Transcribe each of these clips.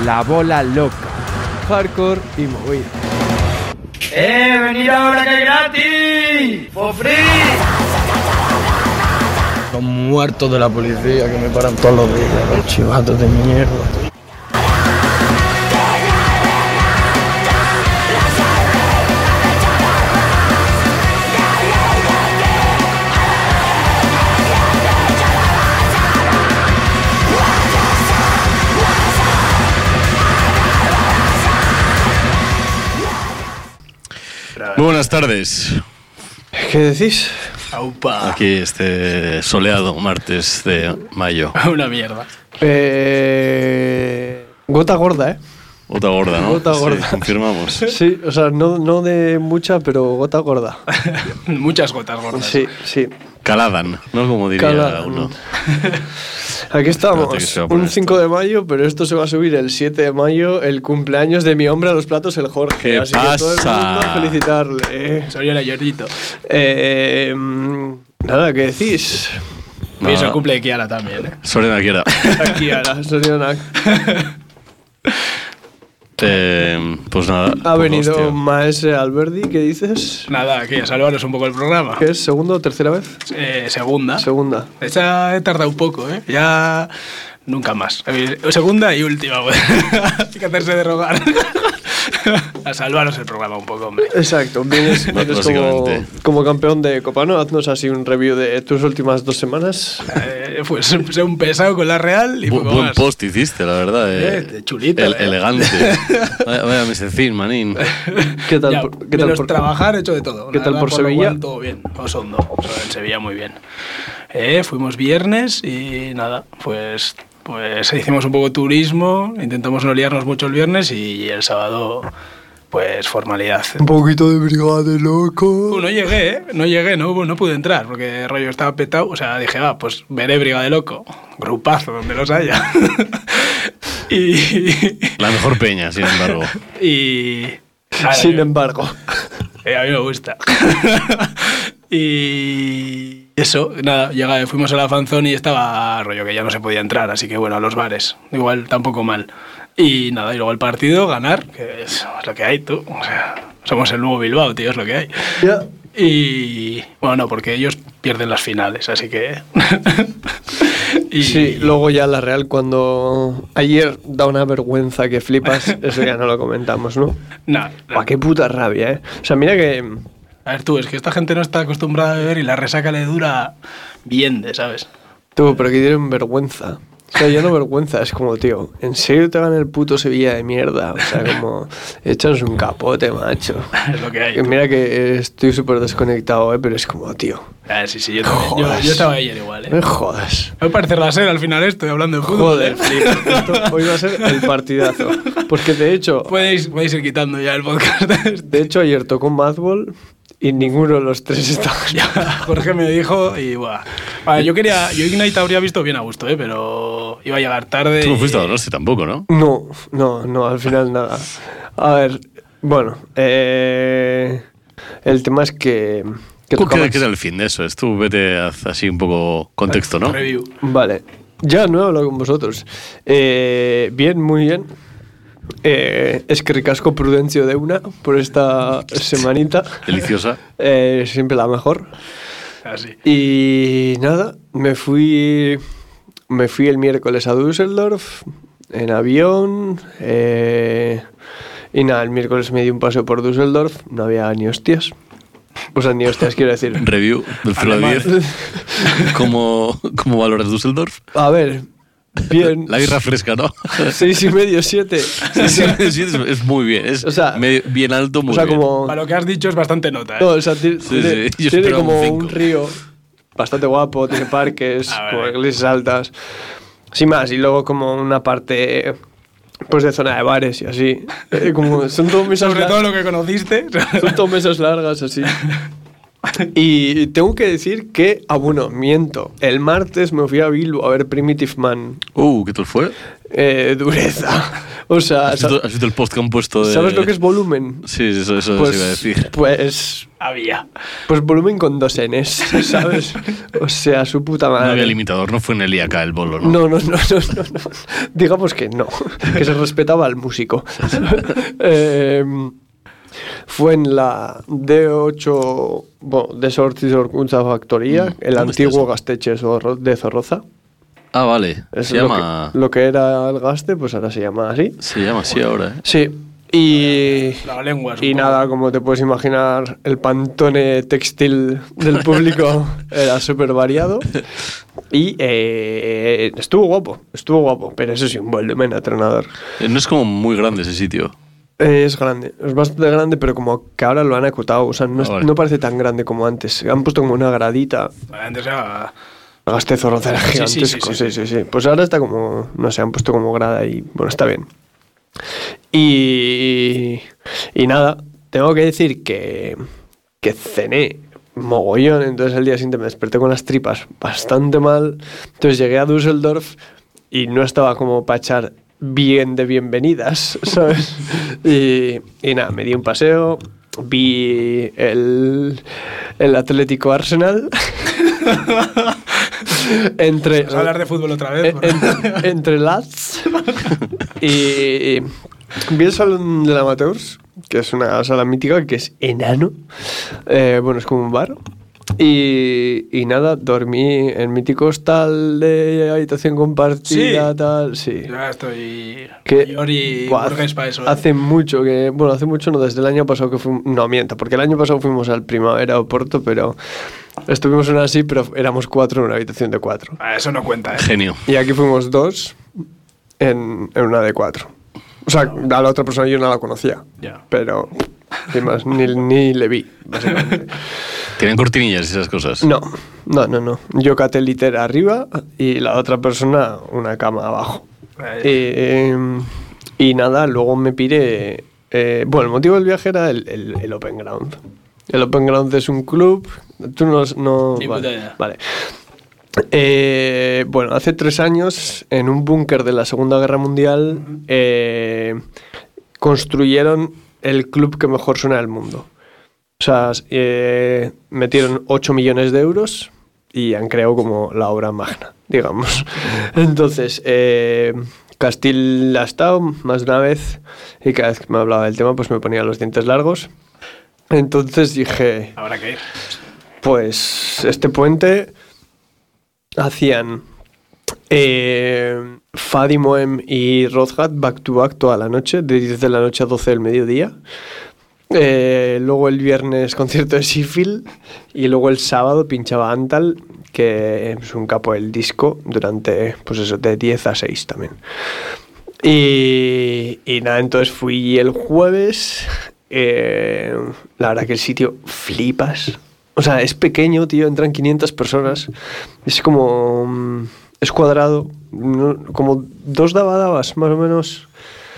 La Bola Loca, hardcore y movida. ¡Venid ahora que es gratis! ¡For free! Los muertos de la policía que me paran todos los días, los chivatos de mierda. Muy buenas tardes. ¿Qué decís? ¡Aupa! Aquí este soleado martes de mayo. Una mierda. Gota gorda, ¿eh? Gota gorda, ¿no? Gota gorda. Sí, confirmamos. Sí, o sea, no de mucha, pero gota gorda. Muchas gotas gordas. Sí, sí. Caladan, ¿no? Como diría Caladan. uno. Aquí estamos, Espérate que se va a poner un 5 esto. de mayo, pero esto se va a subir el 7 de mayo, el cumpleaños de mi hombre a los platos, el Jorge. ¿Qué Así que todo el pasa? mundo a felicitarle. Soy el Jorgito. Nada, ¿qué decís? Hoy es el Nada. cumple de Kiara también, ¿eh? Sorena quiera. Aquí ahora, Sorionak. Pues nada. Ha pues, venido hostia. Maese Alberdi, ¿qué dices? Nada, que salvaros un poco el programa. ¿Qué es? ¿Segunda o tercera vez? Segunda. Segunda. Esta he tardado un poco, ¿eh? Ya nunca más. Segunda y última, pues. Hay que hacerse de rogar. A salvaros el programa un poco, hombre. Exacto, vienes Básicamente. como campeón de Copa, ¿no? Haznos así un review de tus últimas 2 semanas. Pues sé un pesado con la Real y poco Buen más. post hiciste, la verdad. Chulito. Elegante. Vaya mesecín, manín. ¿Qué tal? Ya, ¿Qué tal menos por trabajar, he hecho de todo. ¿Qué tal Nada, por lo Sevilla? cual, todo bien. Osondo. En Sevilla muy bien. Fuimos viernes y nada, pues hicimos un poco de turismo, intentamos no liarnos mucho el viernes y el sábado, pues formalidad. un poquito de brigade, loco? No llegué, no pude entrar porque rollo estaba petado. O sea, dije, pues veré Brigade Loco, grupazo donde los haya. La mejor peña, sin embargo. Sin embargo. A mí me gusta. Y eso, nada, fuimos a la fanzone y estaba rollo que ya no se podía entrar, así que bueno, a los bares, igual tampoco mal. Y nada, y luego el partido, ganar, que es lo que hay, tú. O sea, somos el nuevo Bilbao, tío, es lo que hay. Ya. Y bueno, no, porque ellos pierden las finales, así que... y Sí, luego ya la Real cuando... Ayer da una vergüenza que flipas, eso ya no lo comentamos, ¿no? No, Buah, qué puta rabia, ¿eh? O sea, mira que... a ver tú, es que esta gente no está acostumbrada a beber y la resaca le dura bien, ¿sabes? Tú, pero que tienen vergüenza. O sea, ya no vergüenza, es como, tío, ¿en serio te van el puto Sevilla de mierda? O sea, como, échanos un capote, macho. Es lo que hay. Que mira que estoy súper desconectado, pero es como, tío, Sí, yo también. Yo estaba ayer igual, no me jodas. Me parece la ser al final estoy hablando de fútbol. Joder, flipa. Esto hoy va a ser el partidazo. Porque de hecho, Podéis ir quitando ya el podcast. ayer tocó Madball y ninguno de los tres estaba. Jorge me dijo y buah. Vale, yo Ignite habría visto bien a gusto, pero iba a llegar tarde. Tú no fuiste a Donosti tampoco, ¿no? No, al final nada. A ver, bueno, el tema es que tocaba- ¿Qué tal el fin de eso? Tú vete así un poco contexto, ¿no? Review. Vale, ya no he hablado con vosotros. Bien, muy bien. Es que ricasco Prudencio de una por esta semanita. Deliciosa. Siempre la mejor. Así. Y nada, me fui el miércoles a Düsseldorf en avión. Y nada, el miércoles me di un paseo por Düsseldorf. No había ni hostias. O sea, ni hostias, quiero decir. Review del 0 a 10. ¿Cómo valoras Düsseldorf? A ver, bien. La birra fresca, ¿no? 6,5, 7. Sí, es muy bien. Es O sea, bien alto, muy O sea, bien. como... Para lo que has dicho es bastante nota, No, o sea, tiene, Sí, yo tiene esperaba como un 5. un río bastante guapo, tiene parques, A ver. como iglesias altas. Sin más, y luego como una parte pues de zona de bares y así. Como son todo mesas Sobre todo lo que conociste. son todo mesas largas así. Y tengo que decir que, bueno, miento. El martes me fui a Bilbo a ver Primitive Man. ¿Qué tal fue? Dureza. O sea, ¿Has visto el post que han puesto de...? ¿sabes lo que es volumen? Sí, eso Pues, se iba a decir. Pues Había. volumen con 2 Ns, ¿sabes? O sea, su puta madre. No había limitador, no fue en el IAK el bolo, ¿no? No. Digamos que no, que se respetaba al músico. Fue en la D8, bueno, de Sortizorkuntza Factoría, el ¿dónde está antiguo eso? Gasteche de Zorroza. Ah, vale. Es Se lo llama... que, lo que era el Gaste, pues ahora se llama así. Se llama así ahora, ¿eh? Sí, y La lengua. Y nada, como te puedes imaginar, el pantone textil del público era súper variado. Y estuvo guapo, pero eso sí, un volumen atronador. No es como muy grande ese sitio. Es grande, es bastante grande, pero como que ahora lo han acotado, o sea, no, Vale. no parece tan grande como antes. Han puesto como una gradita. Antes era... Gasté Zorroza era Sí, sí, gigantesco, sí. sí. Pues ahora está como, no sé, han puesto como grada y bueno, está bien. Y nada, tengo que decir que cené mogollón, entonces el día siguiente me desperté con las tripas bastante mal, entonces llegué a Düsseldorf y no estaba como para echar bien de bienvenidas, ¿sabes? Y nada, me di un paseo, vi el Atlético Arsenal. Vamos a hablar de fútbol otra vez. Entre lads y vi el Salón de Amateurs, que es una sala mítica que es enano. Bueno, es como un bar. Y nada, dormí en mítico hostal de habitación compartida, Sí. tal, sí. Ya estoy Que, mayor y buah, burgués para eso. hace mucho que, bueno, hace mucho no, desde el año pasado que fuimos, no miento, porque el año pasado fuimos al Primavera Oporto, pero estuvimos en así, pero éramos 4 en una habitación de 4. Eso no cuenta, ¿eh? Genio. Y aquí fuimos 2 en una de 4. O sea, a la otra persona yo no la conocía, Ya. pero sin más, ni le vi, básicamente. ¿Tienen cortinillas y esas cosas? No. Yo caté litera arriba y la otra persona una cama abajo. Y nada, luego me piré. Bueno, el motivo del viaje era el Open Ground. El Open Ground es un club. Tú no. Ni puta idea. Vale. Bueno, hace 3 años, en un búnker de la Segunda Guerra Mundial, construyeron el club que mejor suena del mundo. O sea, metieron 8 millones de euros y han creado como la obra magna, digamos. Entonces, Castil ha estado más de una vez y cada vez que me hablaba del tema pues me ponía los dientes largos. Entonces dije, Habrá que ir. pues este puente hacían Fadi Moem y Rodhat back to back toda la noche, de 10 de la noche a 12 del mediodía. Luego el viernes concierto de Seafield y luego el sábado pinchaba Antal, que es un capo del disco, durante, pues eso, de 10 a 6 también. Y nada, entonces fui el jueves. La verdad que el sitio flipas. O sea, es pequeño, tío, entran 500 personas. Es como... es cuadrado, como 2 dabadabas, más o menos.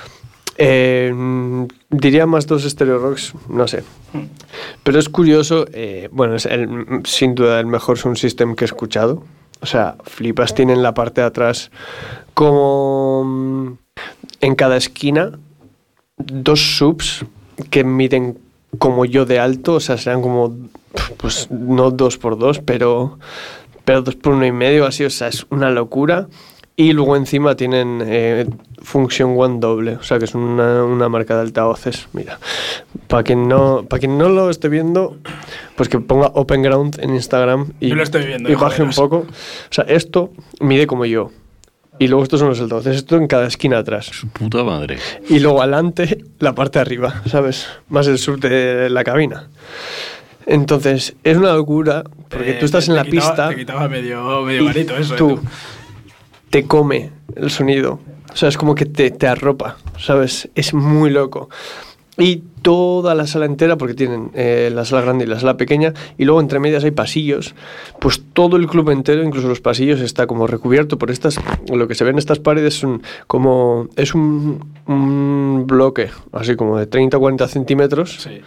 Diría más 2 Stereo Rocks, no sé. Pero es curioso, bueno, es sin duda el mejor sound system que he escuchado. O sea, flipas, tienen la parte de atrás como en cada esquina 2 subs que miden como yo de alto, o sea, serán como, pues no 2x2, pero 2 por 1,5, así, o sea, es una locura. Y luego encima tienen Function One doble, o sea que es una marca de altavoces. Mira, para quien no lo esté viendo, pues que ponga Open Ground en Instagram y, Yo lo estoy viendo, y baje un joderos. poco. O sea, esto mide como yo. Y luego estos son los altavoces, esto en cada esquina atrás. Su puta madre. Y luego adelante, la parte de arriba, ¿sabes? Más el sub de la cabina. Entonces, es una locura, porque tú estás en la pista, Te quitaba medio garito eso, tú te come el sonido. O sea, es como que te arropa, ¿sabes? Es muy loco. Y toda la sala entera, porque tienen la sala grande y la sala pequeña, y luego entre medias hay pasillos, pues todo el club entero, incluso los pasillos, está como recubierto por estas, lo que se ve en estas paredes es un bloque, así como de 30 o 40 centímetros, Sí.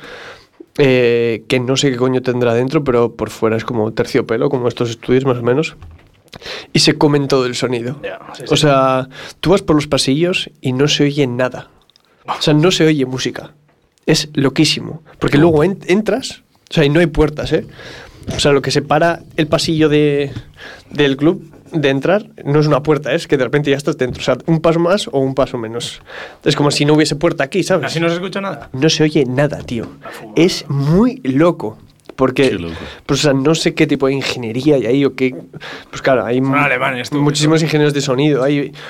que no sé qué coño tendrá dentro, pero por fuera es como terciopelo, como estos estudios más o menos. y se comen todo el sonido. Ya, sí, O sí. sea, tú vas por los pasillos y no se oye nada. O sea, no se oye música. Es loquísimo. Porque luego entras, o sea, y no hay puertas, ¿eh? O sea, lo que separa el pasillo del club de entrar no es una puerta, es que de repente ya estás dentro. O sea, un paso más o un paso menos. Es como si no hubiese puerta aquí, ¿sabes? Así no se escucha nada. No se oye nada, tío. fumada. Es muy loco. Porque, Qué loco. pues, o sea, no sé qué tipo de ingeniería hay ahí o qué. Pues claro, hay Son alemanes, tú, muchísimos eso. ingenieros de sonido.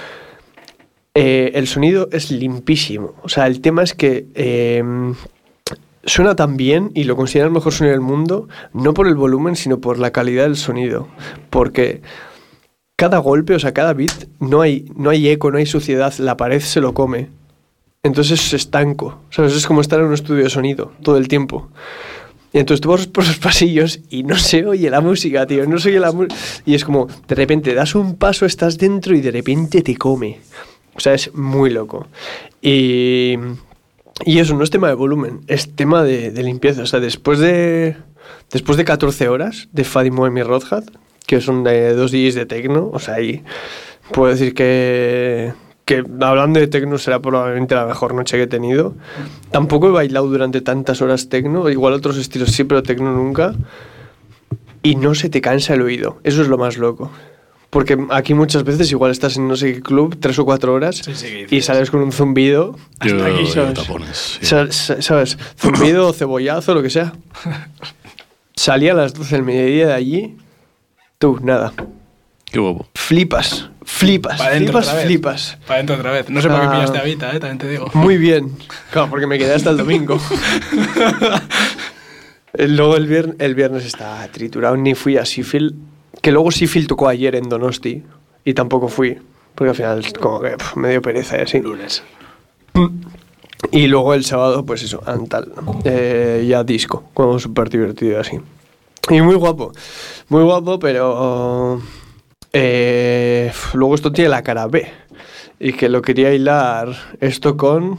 El sonido es limpísimo. O sea, el tema es que suena tan bien y lo consideran el mejor sonido del mundo, no por el volumen, sino por la calidad del sonido. Porque cada golpe, o sea, cada beat, no hay eco, no hay suciedad, la pared se lo come. Entonces es estanco, ¿sabes? Es como estar en un estudio de sonido todo el tiempo. Y entonces tú vas por los pasillos y no se oye la música, tío, no se oye la música. Y es como, de repente das un paso, estás dentro y de repente te come. O sea, es muy loco. Y eso no es tema de volumen, es tema de limpieza. O sea, después de 14 horas de Fadim Moem y Rodhat, que son de 2 DJs de techno, o sea, ahí puedo decir que hablando de techno será probablemente la mejor noche que he tenido. Tampoco he bailado durante tantas horas techno, igual otros estilos sí, pero techno nunca. Y no se te cansa el oído, eso es lo más loco. Porque aquí muchas veces igual estás en no sé qué club 3 o 4 horas Sí, sí, que dices. y sales con un zumbido. Yo, Hasta aquí, yo ¿sabes? tapones. Sí. ¿Sabes? Zumbido, cebollazo, lo que sea. Salí a las 12 del mediodía de allí. Tú, nada. Qué guapo. Flipas. Pa' dentro otra vez. Flipas. Para adentro otra vez. No sé por qué Ah. pillaste a Vita, también te digo. Muy bien. Claro, porque me quedé hasta el domingo. Luego el viernes estaba triturado. Ni fui a Sheffield. Que luego Sheffield tocó ayer en Donosti. Y tampoco fui. Porque al final como que me dio pereza y así. Lunes. Y luego el sábado, pues eso, Antal. Ya disco. Como súper divertido así. Y muy guapo, pero luego esto tiene la cara B. Y que lo quería hilar esto con...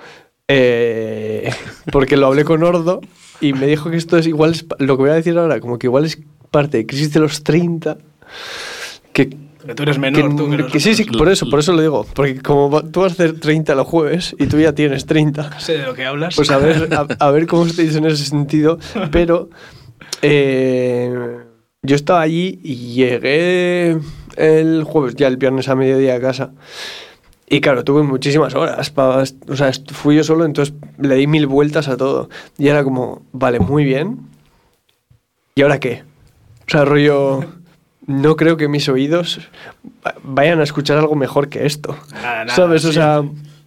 porque lo hablé con Ordo y me dijo que esto es igual, lo que voy a decir ahora, como que igual es parte de crisis de los 30, que tú eres menor, tú. que sí, por eso lo digo. Porque como tú vas a hacer 30 los jueves y tú ya tienes 30, Sé de lo que hablas. pues a ver cómo se te dice en ese sentido. Pero yo estaba allí y llegué el jueves, ya el viernes a mediodía a casa. Y claro, tuve muchísimas horas. O sea, fui yo solo, entonces le di 1000 vueltas a todo. Y era como, vale, muy bien. ¿Y ahora qué? O sea, rollo... No creo que mis oídos vayan a escuchar algo mejor que esto. Nada, ¿Sabes? sí. O sea,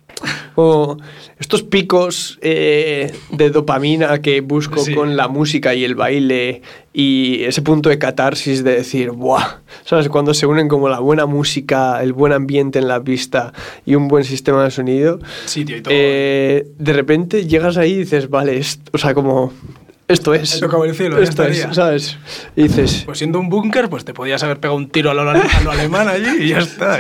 o estos picos de dopamina que busco Sí. con la música y el baile y ese punto de catarsis de decir, ¡buah! ¿Sabes? Cuando se unen como la buena música, el buen ambiente en la pista y un buen sistema de sonido, Sitio y todo. de repente llegas ahí y dices, vale, o sea, como... Esto es. Ha tocado el cielo, ya Esto es, estaría. ¿sabes? Y dices... Pues siendo un búnker, pues te podías haber pegado un tiro a lo alemán allí y ya está.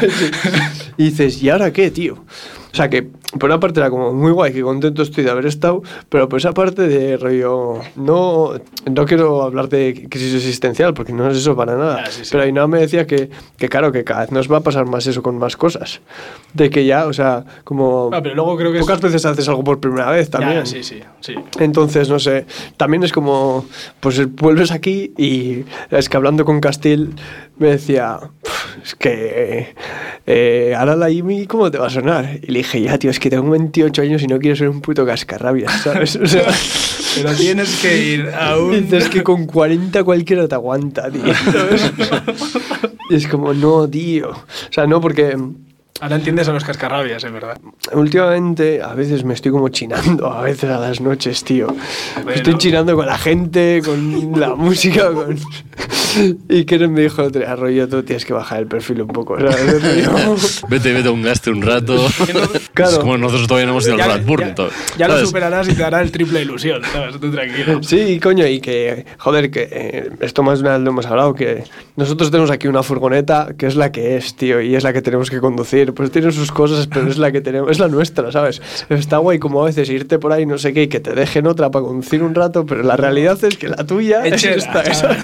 Y dices, ¿y ahora qué, tío? O sea, que por una parte era como muy guay, que contento estoy de haber estado, pero por esa parte de rollo... No quiero hablar de crisis existencial, porque no es eso para nada. Ah, sí, sí. Pero Ainhoa me decía que claro, que cada vez nos va a pasar más eso con más cosas. De que ya, o sea, como... Ah, pero luego creo que pocas veces haces algo por primera vez también. Ya, sí. Entonces, no sé, también es como, pues vuelves aquí y es que hablando con Castil me decía, es que ahora la IMI, ¿cómo te va a sonar? Y le dije, ya, tío, es que tengo 28 años y no quiero ser un puto cascarrabias, ¿sabes? O sea, Pero tienes que ir a un... dices que con 40 cualquiera te aguanta, tío, ¿sabes? Y es como, no, tío. O sea, no, porque... Ahora entiendes a los cascarrabias, en verdad. Últimamente a veces me estoy como chinando, a veces a las noches, tío. Bueno. Estoy chinando con la gente, con la música, con... Y Keren me dijo el otro día, rollo, tú tienes que bajar el perfil un poco, ¿sabes? Vete a un gaste un rato. Claro. Es como nosotros todavía no hemos ido al Radburn. Ya lo ¿sabes? superarás y te hará el triple ilusión, ¿sabes? Tú tranquilo. Sí, coño, y que, joder, que esto más de una vez lo hemos hablado, que nosotros tenemos aquí una furgoneta que es la que es, tío, y es la que tenemos que conducir. Pues tiene sus cosas, pero es la que tenemos, es la nuestra, ¿sabes? Está guay como a veces irte por ahí, no sé qué, y que te dejen otra para conducir un rato, pero la realidad es que la tuya es Echera, esta, ¿sabes? ¿sabes?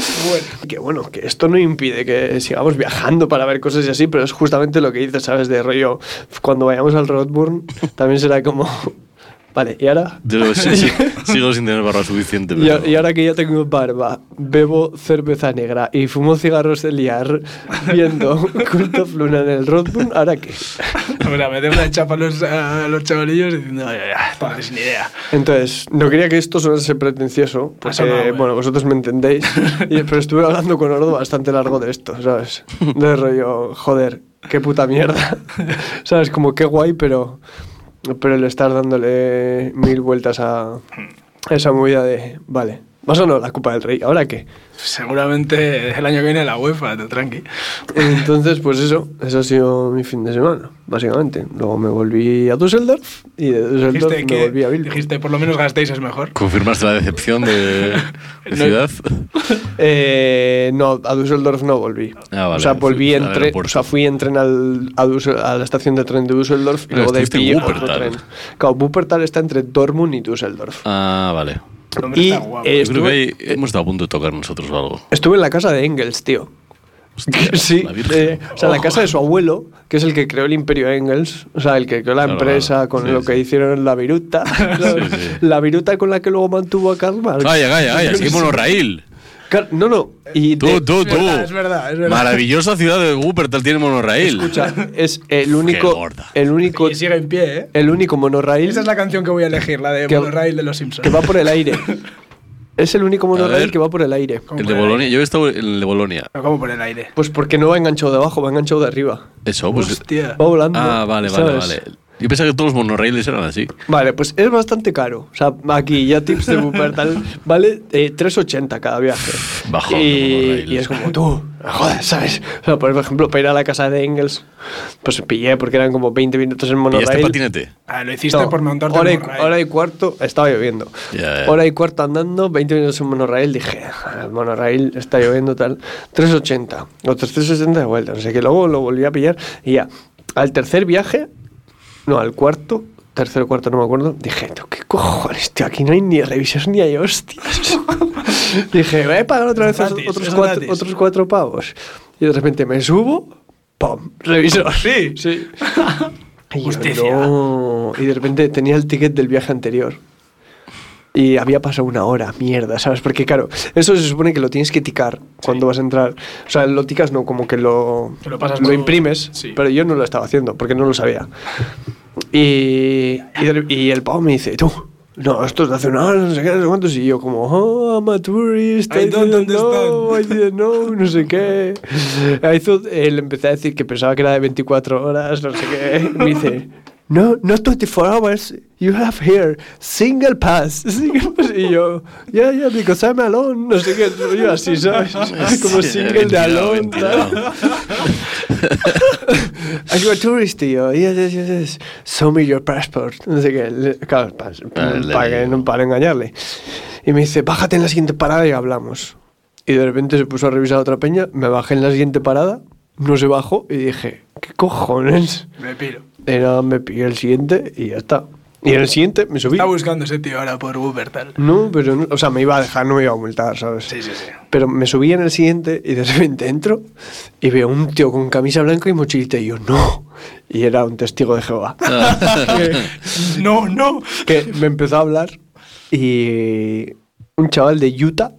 Que bueno, que esto no impide que sigamos viajando para ver cosas y así, pero es justamente lo que dices, ¿sabes? De rollo, cuando vayamos al Roadburn, también será como... Vale, ¿y ahora? Yo sigo sin tener barba suficiente. Pero... Y ahora que ya tengo barba, bebo cerveza negra y fumo cigarros de liar viendo Cult of Luna en el Roadburn, ¿ahora qué? O sea, meter una chapa a los chavalillos diciendo, ya, sin idea. Entonces, no quería que esto sonase pretencioso, porque, no, bueno, vosotros me entendéis, pero estuve hablando con Ordo bastante largo de esto, ¿sabes? De rollo, joder, qué puta mierda. ¿Sabes? Como qué guay, pero el estar dándole 1000 vueltas a esa movida de, vale, vas o no la Copa del Rey, ¿ahora qué? Seguramente el año que viene la UEFA, tú tranqui. Entonces, pues eso ha sido mi fin de semana, básicamente. Luego me volví a Düsseldorf y de Düsseldorf me volví a Bilbao. Dijiste, por lo menos Gasteiz es mejor. ¿Confirmaste la decepción de ciudad? No, a Düsseldorf no volví. Ah, vale. O sea, fui en tren a la estación de tren de Düsseldorf y luego de ahí pillé otro tren. Claro, Wuppertal está entre Dortmund y Düsseldorf. Ah, vale. Y Yo creo que ahí hemos estado a punto de tocar nosotros o algo. Estuve en la casa de Engels, tío. Hostia, Sí, la Virgen. o sea, la casa de su abuelo, que es el que creó el imperio Engels, o sea, el que creó la empresa con sí, lo que hicieron en la viruta, sí. la viruta con la que luego mantuvo a Karl Marx. Calla, sí, monorraíl. No. Y Tú. Es verdad. Maravillosa ciudad de Wuppertal tiene monorraíl. Escucha, es el Qué único, gorda. Y sigue en pie, ¿eh? el único monorraíl Esa es la canción que voy a elegir, la de Que- Monorail de los Simpsons. que va por el aire. Es el único monorraíl ver. que va por el aire. ¿Cómo El por de el Bolonia. aire? Yo he estado en el de Bolonia. ¿Cómo por el aire? Pues porque no va enganchado de abajo, va enganchado de arriba. Eso, pues. Hostia. Va volando. Ah, vale. ¿sabes? Yo pensaba que todos los monorraíles eran así. Vale, pues es bastante caro. O sea, aquí ya tips de Wuppertal vale 3,80 cada viaje. Bajón de y monorraíl. es como tú, joder, ¿sabes? O sea, por ejemplo, para ir a la casa de Engels, pues pillé porque eran como 20 minutos en ¿Y monorraíl. este patinete? Lo hiciste No, por montarte hora en y, Monorail. hora y cuarto, estaba lloviendo. Ya. Hora y cuarto andando, 20 minutos en monorraíl. Dije, el monorraíl está lloviendo tal. 3,80. Otros 3,80 de vuelta. No sé qué. Luego lo volví a pillar y ya. Al tercer viaje, no, al cuarto, tercero o cuarto, no me acuerdo. Dije, ¿tú qué cojones, tío? Aquí no hay ni revisiones ni hay hostias. Dije, voy a pagar otra vez Gratis, otros es 4 gratis. pavos. Y de repente me subo, ¡pum! Revisor. Sí. Y yo, Justicia. no. Y de repente tenía el ticket del viaje anterior. Y había pasado 1 hora, mierda, ¿sabes? Porque claro, eso se supone que lo tienes que ticar cuando vas a entrar. O sea, lo ticas no, como que lo pasas todo. imprimes, Sí. pero yo no lo estaba haciendo porque no lo sabía. Y el pavo me dice, tú, no, esto es de hace 1 hora, no sé qué, no sé cuántos. Y yo como, oh, I'm a tourist, I don't know, I didn't know, no sé qué. Le empecé a decir que pensaba que era de 24 horas, no sé qué. Me dice, no, not 24 hours, you have here single pass. Y yo, yeah, because I'm alone, no sé qué, yo así, ¿sabes? Como single de alone, tal. Are you a tourist, tío? Yes. Show me your passport. No sé qué. Claro, para engañarle. Y me dice, bájate en la siguiente parada y hablamos. Y de repente se puso a revisar otra peña, me bajé en la siguiente parada, no se bajó y dije, ¿qué cojones? Me piro. Me pillé el siguiente y ya está. Y en el siguiente me subí. Está buscando ese tío ahora por Wuppertal. No, pero no, o sea, me iba a dejar, no me iba a multar, ¿sabes? Sí. Pero me subí en el siguiente y de repente entro y veo un tío con camisa blanca y mochilita y yo, no. Y era un testigo de Jehová. No. Que me empezó a hablar y un chaval de Utah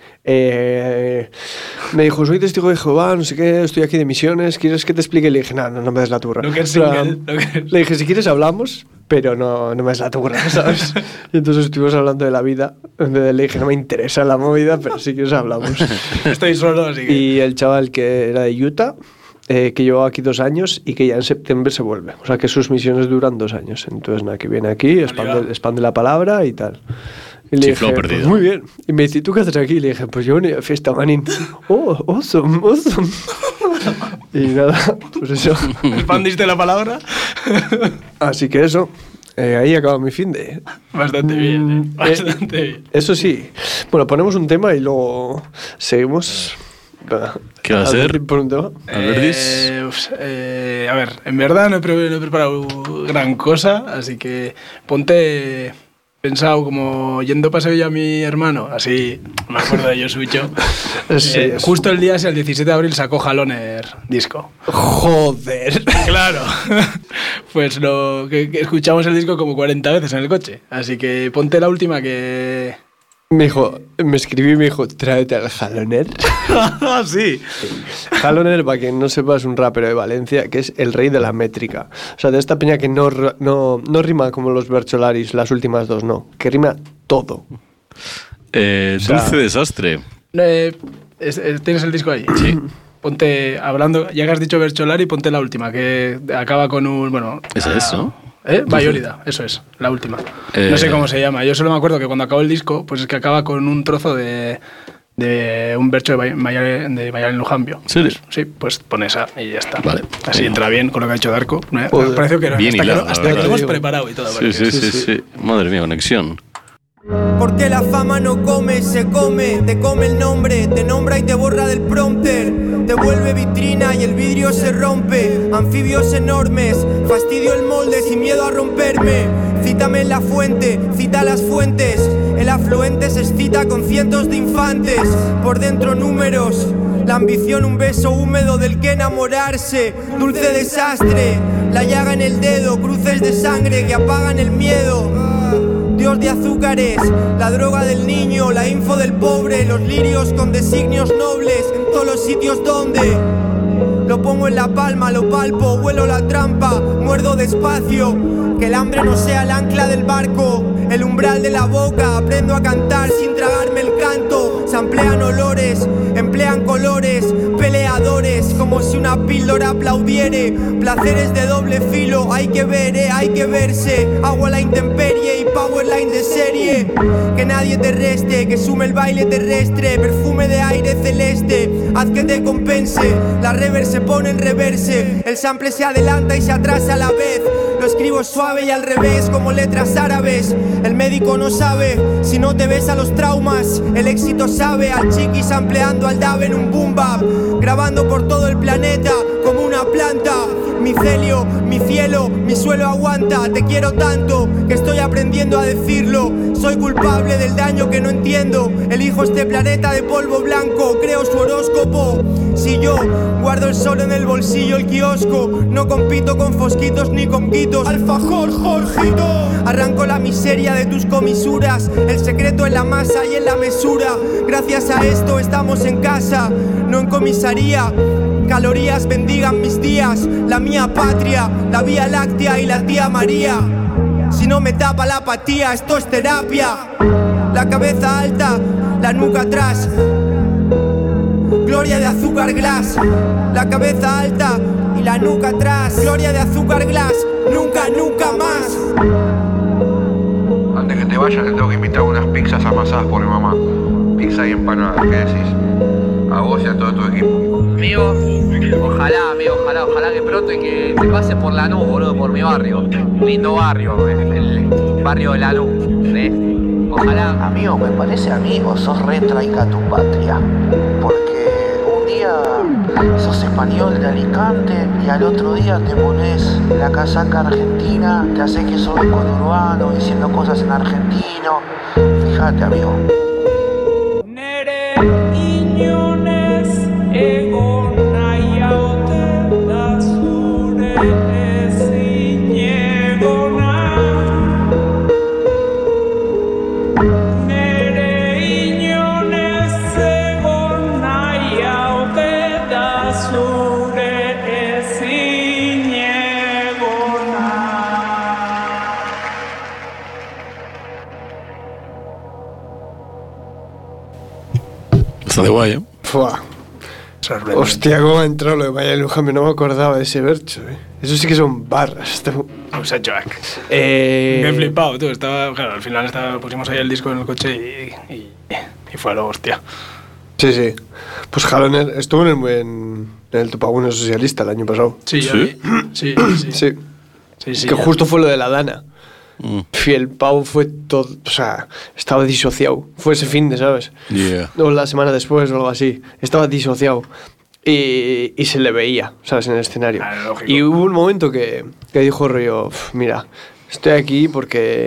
me dijo, soy testigo de Jehová, no sé qué, estoy aquí de misiones, ¿quieres que te explique? Y le dije, no me des la turra. Lo que es O sea, single, lo que es- Le dije, si quieres hablamos, pero no me des la turra, ¿sabes? Y entonces estuvimos hablando de la vida. Entonces le dije, no me interesa la movida, pero si quieres hablamos. Estoy solo, así que... Y el chaval que era de Utah, que llevaba aquí 2 años y que ya en septiembre se vuelve. O sea que sus misiones duran 2 años. Entonces nada, que viene aquí, expande la palabra y tal. Y le Chifló dije, perdido. pues muy bien. Y me dice, ¿tú qué haces aquí? Y le dije, pues yo venía de fiesta, manín. Oh, awesome. Y nada, pues eso. ¿Expandiste la palabra? Así que eso, ahí acaba mi fin de... Bastante bien, bastante bien. Eso sí. Bueno, ponemos un tema y luego seguimos. ¿Qué va a ser? Por un tema. Alberdis. A ver, en verdad no he preparado gran cosa, así que ponte pensado como yendo para Sevilla a mi hermano, así me acuerdo de Josucho. Sí, Justo el día ese, el 17 de abril, sacó Jaloner disco. Joder. Claro. Pues que escuchamos el disco como 40 veces en el coche. Así que ponte la última que... Me escribí y me dijo, tráete al Jaloner. Sí. Jaloner, para quien no sepa, es un rapero de Valencia que es el rey de la métrica. O sea, de esta peña que no rima como los Bercholaris, las últimas dos, no. Que rima todo. Dulce Desastre. ¿Tienes el disco ahí? Sí. Ponte, hablando, ya que has dicho Bercholari, ponte la última, que acaba con un... Bueno, ¿Esa es, no? Bayólida, eso es, la última. No sé cómo se llama. Yo solo me acuerdo que cuando acabó el disco, pues es que acaba con un trozo de un verso de Mayalen Lujambio. ¿Sí? Sí, pues pon esa y ya está. Vale. Así entra bien con lo que ha hecho Darko. Me pareció que bien hilado, hasta que lo hemos preparado y todo. Sí. Madre mía, conexión. Porque la fama no come, se come, te come el nombre, te nombra y te borra del prompter, te vuelve vitrina y el vidrio se rompe, anfibios enormes, fastidio el molde sin miedo a romperme, cítame en la fuente, cita las fuentes, el afluente se excita con cientos de infantes, por dentro números, la ambición un beso húmedo del que enamorarse, dulce desastre, la llaga en el dedo, cruces de sangre que apagan el miedo. Dios de azúcares, la droga del niño, la info del pobre, los lirios con designios nobles, en todos los sitios donde lo pongo en la palma, lo palpo, huelo la trampa, muerdo despacio, que el hambre no sea el ancla del barco, el umbral de la boca, aprendo a cantar sin tragarme el canto, se emplean olores, emplean colores, peleadores, como si una píldora aplaudiere, placeres de doble filo, hay que ver, hay que verse, agua a la intemperie y powerline de serie, que nadie te reste, que sume el baile terrestre, perfume de aire celeste, haz que te compense, la rever se pone en reverse, el sample se adelanta y se atrasa a la vez, lo escribo suave y al revés como letras árabes, el médico no sabe si no te ves a los traumas, el éxito sabe al chiquis sampleando al dab en un boom bap, grabando por todo el planeta como una planta, mi celio, mi cielo, mi suelo aguanta, te quiero tanto que estoy aprendiendo a decirlo, soy culpable del daño que no entiendo, elijo este planeta de polvo blanco, creo su horóscopo, si yo guardo el sol en el bolsillo, el kiosco, no compito con fosquitos ni con guitos, alfajor, Jorgito, arranco la miseria de tus comisuras, el secreto en la masa y en la mesura, gracias a esto estamos en casa, no en comisaría, calorías bendigan mis días, la mía patria, la Vía Láctea y la tía María, si no me tapa la apatía, esto es terapia, la cabeza alta, la nuca atrás, gloria de azúcar glass, la cabeza alta y la nuca atrás, gloria de azúcar glass, nunca, nunca más. Antes que te vayas te tengo que invitar unas pizzas amasadas por mi mamá, pizza y empanada, ¿qué decís? A vos y a todo tu equipo. Amigo, ojalá que pronto y que te pase por Lanús, boludo, por mi barrio. Lindo barrio, el barrio de Lanús, ojalá. Amigo, me parece amigo, sos re traica a tu patria. Porque un día sos español de Alicante y al otro día te pones la casaca argentina, te haces que sos de conurbano diciendo cosas en argentino. Fíjate, amigo. Está de guay, ¿eh? Fua. Hostia, cómo ha entrado lo de Mayalen Lujambio, no me acordaba de ese verso, Eso sí que son barras. O sea, Jack. Me he flipado, tú. Claro, al final pusimos ahí el disco en el coche y fue a lo hostia. Sí. Pues Jaloner estuvo en el Top 1 socialista el año pasado. Sí, Sí. Sí, que justo fue lo de la Dana. Y el pavo fue todo, o sea, estaba disociado. Fue ese fin de, ¿sabes? Yeah. O la semana después o algo así. Estaba disociado. Y se le veía, ¿sabes? En el escenario. Lógico. Y hubo un momento que dijo rollo, mira, estoy aquí porque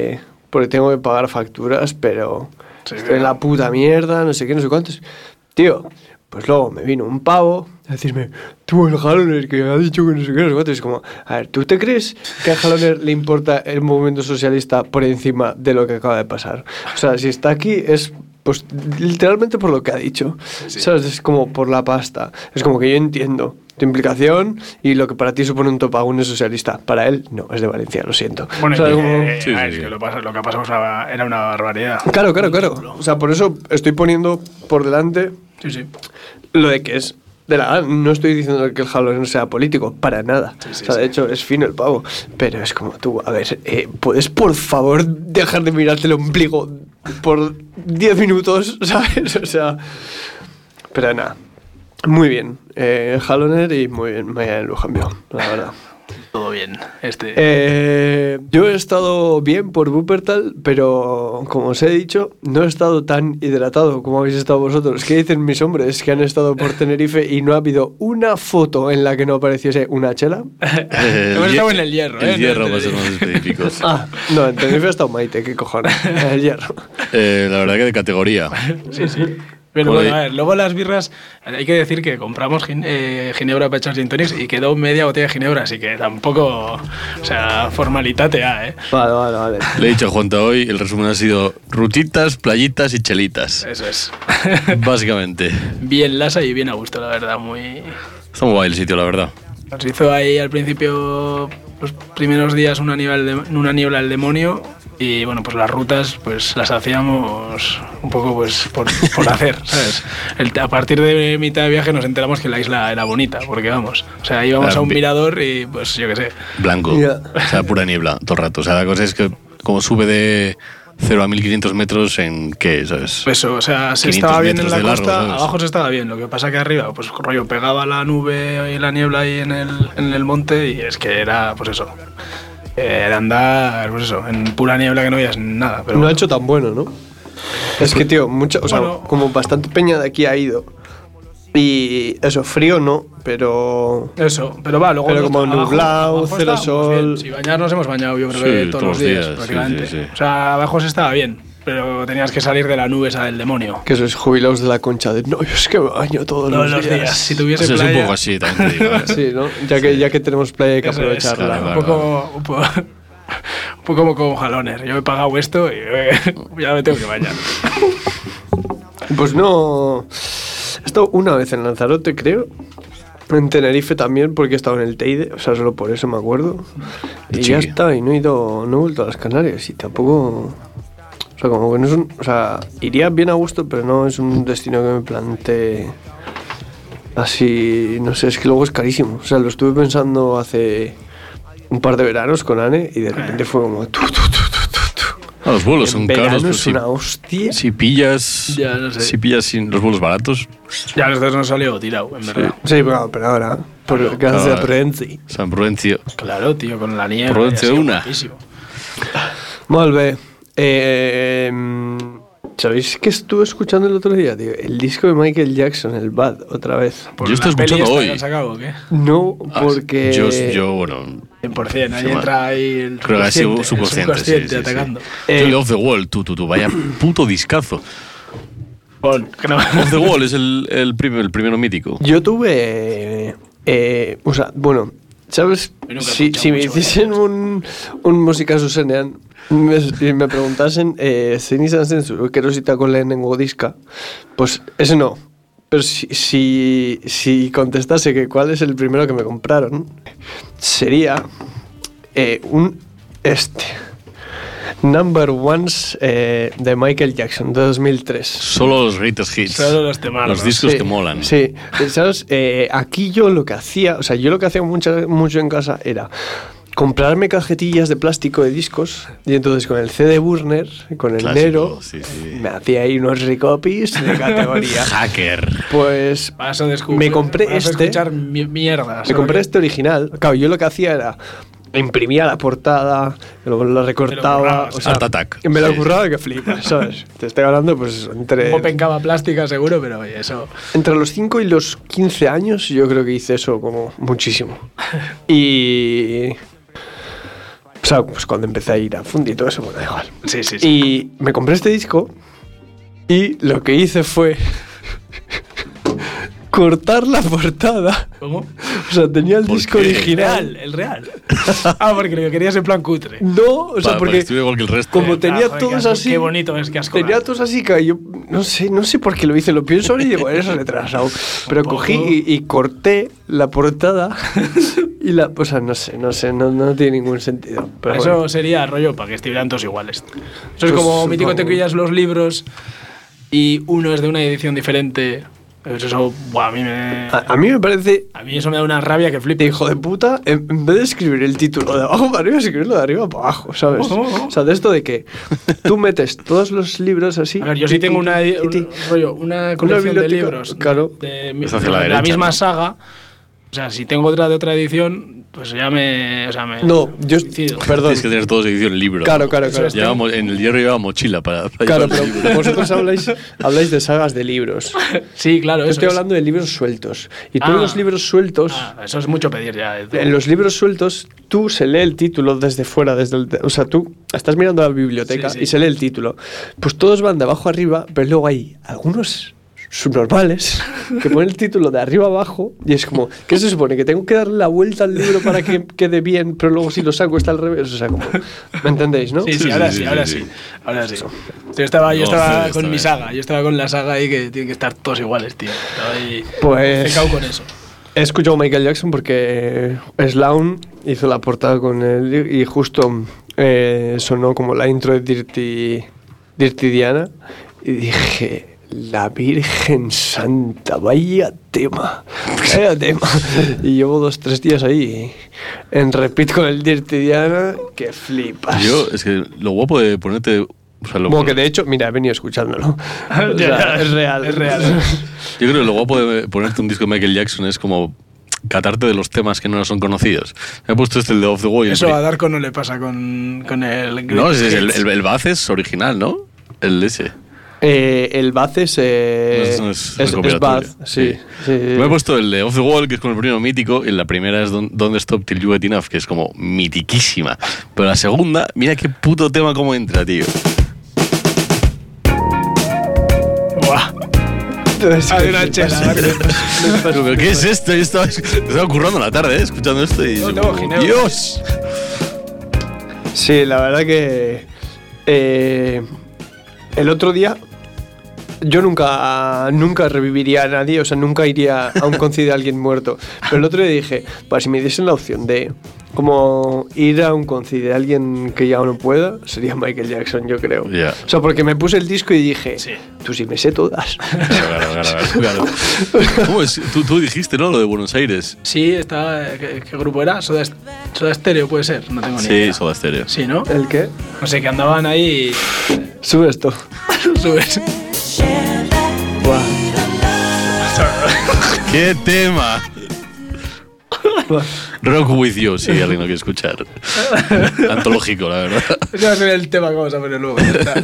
porque tengo que pagar facturas, pero Sí, estoy en la puta mierda, no sé qué, no sé cuántos. Tío, pues luego me vino un pavo a decirme, tú el Haloner que ha dicho que no sé qué, no sé cuántos. Y es como, a ver, ¿tú te crees que a Haloner le importa el movimiento socialista por encima de lo que acaba de pasar? O sea, si está aquí es... Pues literalmente por lo que ha dicho, ¿sabes? Es como por la pasta. Es como que yo entiendo tu implicación y lo que para ti supone un Topagún es socialista. Para él, no, es de Valencia, lo siento. Bueno, ¿Sabes? es Sí. que lo que ha pasado era una barbaridad. Claro. O sea, por eso estoy poniendo por delante Sí. lo de que es de la... No estoy diciendo que el Haloner no sea político, para nada. O sea, de hecho, es fino el pavo. Pero es como tú, a ver, ¿puedes por favor dejar de mirarte el ombligo por 10 minutos, ¿sabes? O sea... Pero nada, muy bien. Haloner y muy bien Maya Lujambio, la verdad. Todo bien. Yo he estado bien por Wuppertal, pero como os he dicho, no he estado tan hidratado como habéis estado vosotros. ¿Qué dicen mis hombres que han estado por Tenerife y no ha habido una foto en la que no apareciese una chela? Hemos estado en el Hierro, El Hierro, para ser más específicos. No, en Tenerife ha estado Maite, qué cojones. El Hierro. La verdad que de categoría. Sí. Pero bueno, a ver, luego las birras, hay que decir que compramos ginebra para echar gin tonics y quedó media botella de ginebra, así que tampoco, o sea, formalitate ya, ¿eh? Vale. Le he dicho a Juanta hoy, el resumen ha sido rutitas, playitas y chelitas. Eso es. Básicamente. Bien lasa y bien a gusto, la verdad, muy... Está muy guay el sitio, la verdad. Nos hizo ahí al principio, los primeros días, una niebla al demonio. Y bueno, pues las rutas pues las hacíamos un poco pues por hacer, ¿sabes? A partir de mitad de viaje nos enteramos que la isla era bonita, porque vamos, o sea, íbamos a un mirador y pues yo qué sé. Blanco, o sea, pura niebla todo el rato. O sea, la cosa es que como sube de 0 a 1500 metros en ¿qué? ¿Sabes? Eso, o sea, se 500 estaba bien en metros la de largo, costa, ¿sabes? abajo se estaba bien, lo que pasa que arriba, pues rollo, pegaba la nube y la niebla ahí en el monte y es que era, pues eso. De andar, pues eso, en pura niebla que no veías nada. Pero No ha hecho tan bueno, ¿no? Es que, tío, o sea, Bueno. como bastante peña de aquí ha ido. Y eso, frío no, pero... Eso, pero va, luego... Pero como abajo- nublado, abajo cero estábamos sol. bien. Si bañarnos hemos bañado, yo creo Sí, que todos los días, prácticamente. sí. O sea, abajo se estaba bien, pero tenías que salir de la nube esa del demonio. Que sois jubilados de la Concha de... No, yo es que me baño todos Todos los días. Si tuviese Eso es playa... un poco así, también te digo. ¿eh? Sí, ¿no? Ya que tenemos playa hay que Eso es, aprovecharla. claro. Un poco como con Haloner. Yo he pagado esto y ya me tengo que bañar. Pues no... He estado una vez en Lanzarote, creo. En Tenerife también, porque he estado en el Teide. O sea, solo por eso me acuerdo. Y ya Chiqui. está, y no he vuelto a las Canarias. Y tampoco... O sea, como que no es un... O sea, iría bien a gusto, pero no es un destino que me plantee... Así... No sé, es que luego es carísimo. O sea, lo estuve pensando hace... un par de veranos con Ane y de repente fue como... Los vuelos son En verano caros, pero es una hostia. si pillas... Ya, no sé. Si pillas sin los vuelos baratos, Ya nosotros nos salió tirado, en verdad. Sí, pero ahora... Por gracias a Prudenci. San Prudencio. Claro, tío, con la nieve. Prudencio ha sido una. guapísimo. Molt bé. ¿Sabéis qué estuve escuchando el otro día, tío? El disco de Michael Jackson, el Bad, otra vez. ¿Por Yo estoy la peli escuchando esta hoy. que han sacado o qué? No, porque... Yo, bueno... 100%, ahí Sí, entra ahí el Creo que ha sido subconsciente, subconsciente, sí, atacando. Yo Off the Wall, tú, vaya puto discazo. Que no. Off the Wall es el primero mítico. Yo tuve... o sea, bueno, ¿sabes? Yo nunca he Si escuchado me mucho, hiciesen un música susenean y me preguntasen zein izan zen zure kerositako lehenengo diska, pues ese no. Pero si contestase que cuál es el primero que me compraron, sería Number Ones de Michael Jackson, de 2003. Solo los greatest hits. Solo los temas. Los discos Sí, que molan. Sí, ¿sabes? Aquí yo lo que hacía, o sea, yo lo que hacía mucho en casa era comprarme cajetillas de plástico de discos y entonces con el CD Burner, con el Clásico, Nero, sí. me hacía ahí unos recopis de categoría. Hacker. Pues Vas a descubrir. me compré vas a este. escuchar mierda. Me compré este original. Claro, yo lo que hacía era imprimía la portada, luego la recortaba, currabas. o sea, Art Attack. me la Sí, curraba que flipas, ¿sabes? Te estoy hablando pues entre Como pencaba plástica, seguro, pero oye, eso. entre los 5 y los 15 años yo creo que hice eso como muchísimo. Y O sea, pues cuando empecé a ir a Fundi y todo eso, bueno, da igual. Sí. Y me compré este disco y lo que hice fue cortar la portada. ¿Cómo? O sea, tenía el disco original. El real. Porque lo querías en plan cutre. No, o sea, porque estuve igual que el resto. como tenía joder, todos así. Qué bonito es que has Tenía todos así que yo no sé por qué lo hice, lo pienso ahora y digo, eres retrasado. Pero cogí y corté la portada y o sea, no tiene ningún sentido. Pero eso bueno. sería rollo para que estuvieran todos iguales. Eso es Pues como mítico, te supongo. pillas los libros y uno es de una edición diferente. Eso, buah, a mí me parece. A mí eso me da una rabia que flipe. Hijo de puta, en vez de escribir el título de abajo para arriba, escribirlo de arriba para abajo, ¿sabes? O sea, de esto de que tú metes todos los libros así. A ver, yo sí tengo una colección de libros claro, de hacia la la derecha, misma ¿no? saga. O sea, si tengo otra de otra edición, pues ya me. O sea, No, yo. suicido. Perdón. Tienes que tener todos edición libro. Claro. En el hierro llevaba mochila para Claro, llevar el pero libro. vosotros habláis de sagas de libros. Sí, claro. Yo eso estoy es. hablando de libros sueltos. Y tú en los libros sueltos. Eso es mucho pedir ya. En los libros sueltos, tú se lee el título desde fuera, o sea, tú estás mirando la biblioteca Sí. y se lee el título. Pues todos van de abajo arriba, pero luego hay algunos subnormales que ponen el título de arriba abajo y es como, ¿qué se supone? ¿Que tengo que darle la vuelta al libro para que quede bien, pero luego si lo saco está al revés? O sea, como, ¿me entendéis, no? Sí, ahora sí. Yo estaba con mi saga. Yo estaba con la saga ahí que tiene que estar todos iguales, tío. Estaba ahí Pues pecado con eso. he escuchado a Michael Jackson porque Sloan hizo la portada con él y justo sonó como la intro de Dirty Diana y dije, la Virgen Santa, vaya tema. Y llevo 2-3 días ahí en repeat con el Dirty Diana, que flipas. Es que lo guapo de ponerte. O sea, Bueno, que de hecho, mira, he venido escuchándolo. O sea, es real. Es real. Yo creo que lo guapo de ponerte un disco de Michael Jackson es como catarte de los temas que no son conocidos. Me he puesto el de Off the Wall. Eso a Darko no le pasa con el... No, el Bath es original, ¿no? El ese. El Bath es Bath, sí. Me he puesto el de Off the Wall, que es como el primero mítico, y la primera es Don't Stop Till You Get Enough, que es como mitiquísima. Pero la segunda, mira qué puto tema cómo entra, tío. Buah. Hay una chela. ¿Pero qué es esto? Yo estaba currando en la tarde, escuchando esto y... No tengo ginebra. ¡Dios! Sí, la verdad que el otro día yo nunca reviviría a nadie, o sea, nunca iría a un concierto de alguien muerto. Pero el otro día dije, pues si me diesen la opción de como ir a un concierto de alguien que ya no pueda, sería Michael Jackson, yo creo. Yeah. O sea, porque me puse el disco y dije, tú sí me sé todas. Claro. ¿Cómo es? Tú dijiste, ¿no? Lo de Buenos Aires. Sí, está... ¿Qué grupo era? Soda Stereo puede ser, no tengo ni idea. Sí, Soda Stereo. Sí, ¿no? ¿El qué? No sé, que andaban ahí... Sube esto. Subes. Buah. ¡Qué tema! Rock with You, si alguien lo quiere escuchar. Antológico, la verdad. Ese va a ser el tema que vamos a poner luego. Ya está.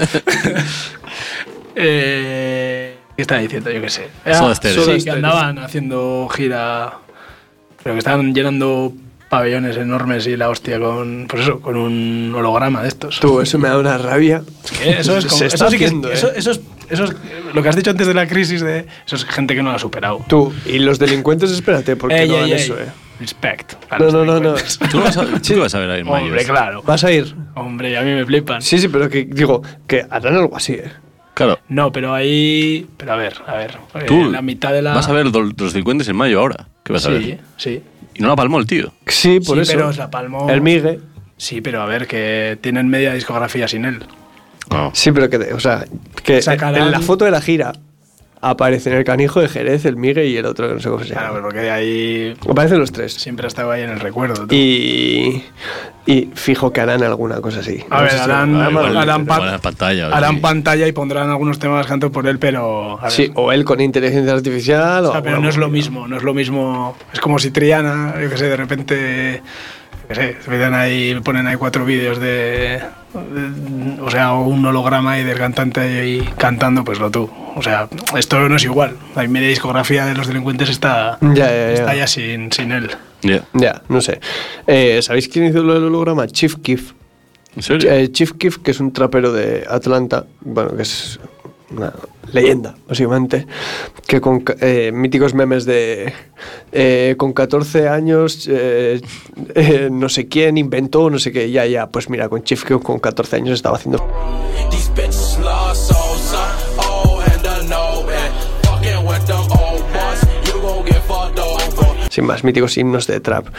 ¿Qué estaba diciendo? Yo qué sé. Soda Stereo. Sí, que andaban haciendo gira... Pero que estaban llenando pabellones enormes y la hostia con un holograma de estos. Tú, eso me da una rabia. Es que eso es como... Se está Eso sí que haciendo, eso es lo que has dicho antes de la crisis de... Eso es gente que no lo ha superado. Tú, y los delincuentes, espérate, porque no dan eso, Respect. No. ¿Tú lo vas a ver ahí en mayo? Hombre, claro. ¿Vas a ir? Hombre, a mí me flipan. Sí, pero que digo, que harán algo así, Claro. No, pero ahí... Pero a ver. Tú la mitad de la... vas a ver los delincuentes en mayo ahora. ¿Qué vas a ver? Sí. Y no la palmó el tío. Sí, por eso. pero la palmó... El Migue. Sí, pero a ver, que tienen media discografía sin él. No. Sí, pero que, o sea, que Sacarán- en la foto de la gira aparecen el Canijo de Jerez, el Migue y el otro que no sé cómo se Claro, llama. porque de ahí Aparecen los tres. siempre ha estado ahí en el recuerdo. tú. Y fijo que harán alguna cosa así. A ver, sé si harán Pantalla. harán pantalla y pondrán algunos temas cantados por él, pero... a ver. Sí, o él con inteligencia artificial O o... sea, pero no es lo mismo, Es como si Triana, yo qué sé, de repente... se metan ahí, ponen ahí 4 vídeos o sea, un holograma ahí del cantante ahí cantando, pues lo tú. O sea, esto no es igual. La media discografía de los delincuentes está Ya. ya sin él. Ya, no sé. ¿Sabéis quién hizo el holograma? Chief Keef. ¿En serio? Chief Keef, que es un trapero de Atlanta, bueno, que es una leyenda, básicamente, que con míticos memes de con 14 años no sé quién inventó, no sé qué, ya, pues mira, con Chief Keef con 14 años estaba haciendo... Sin más, míticos himnos de trap.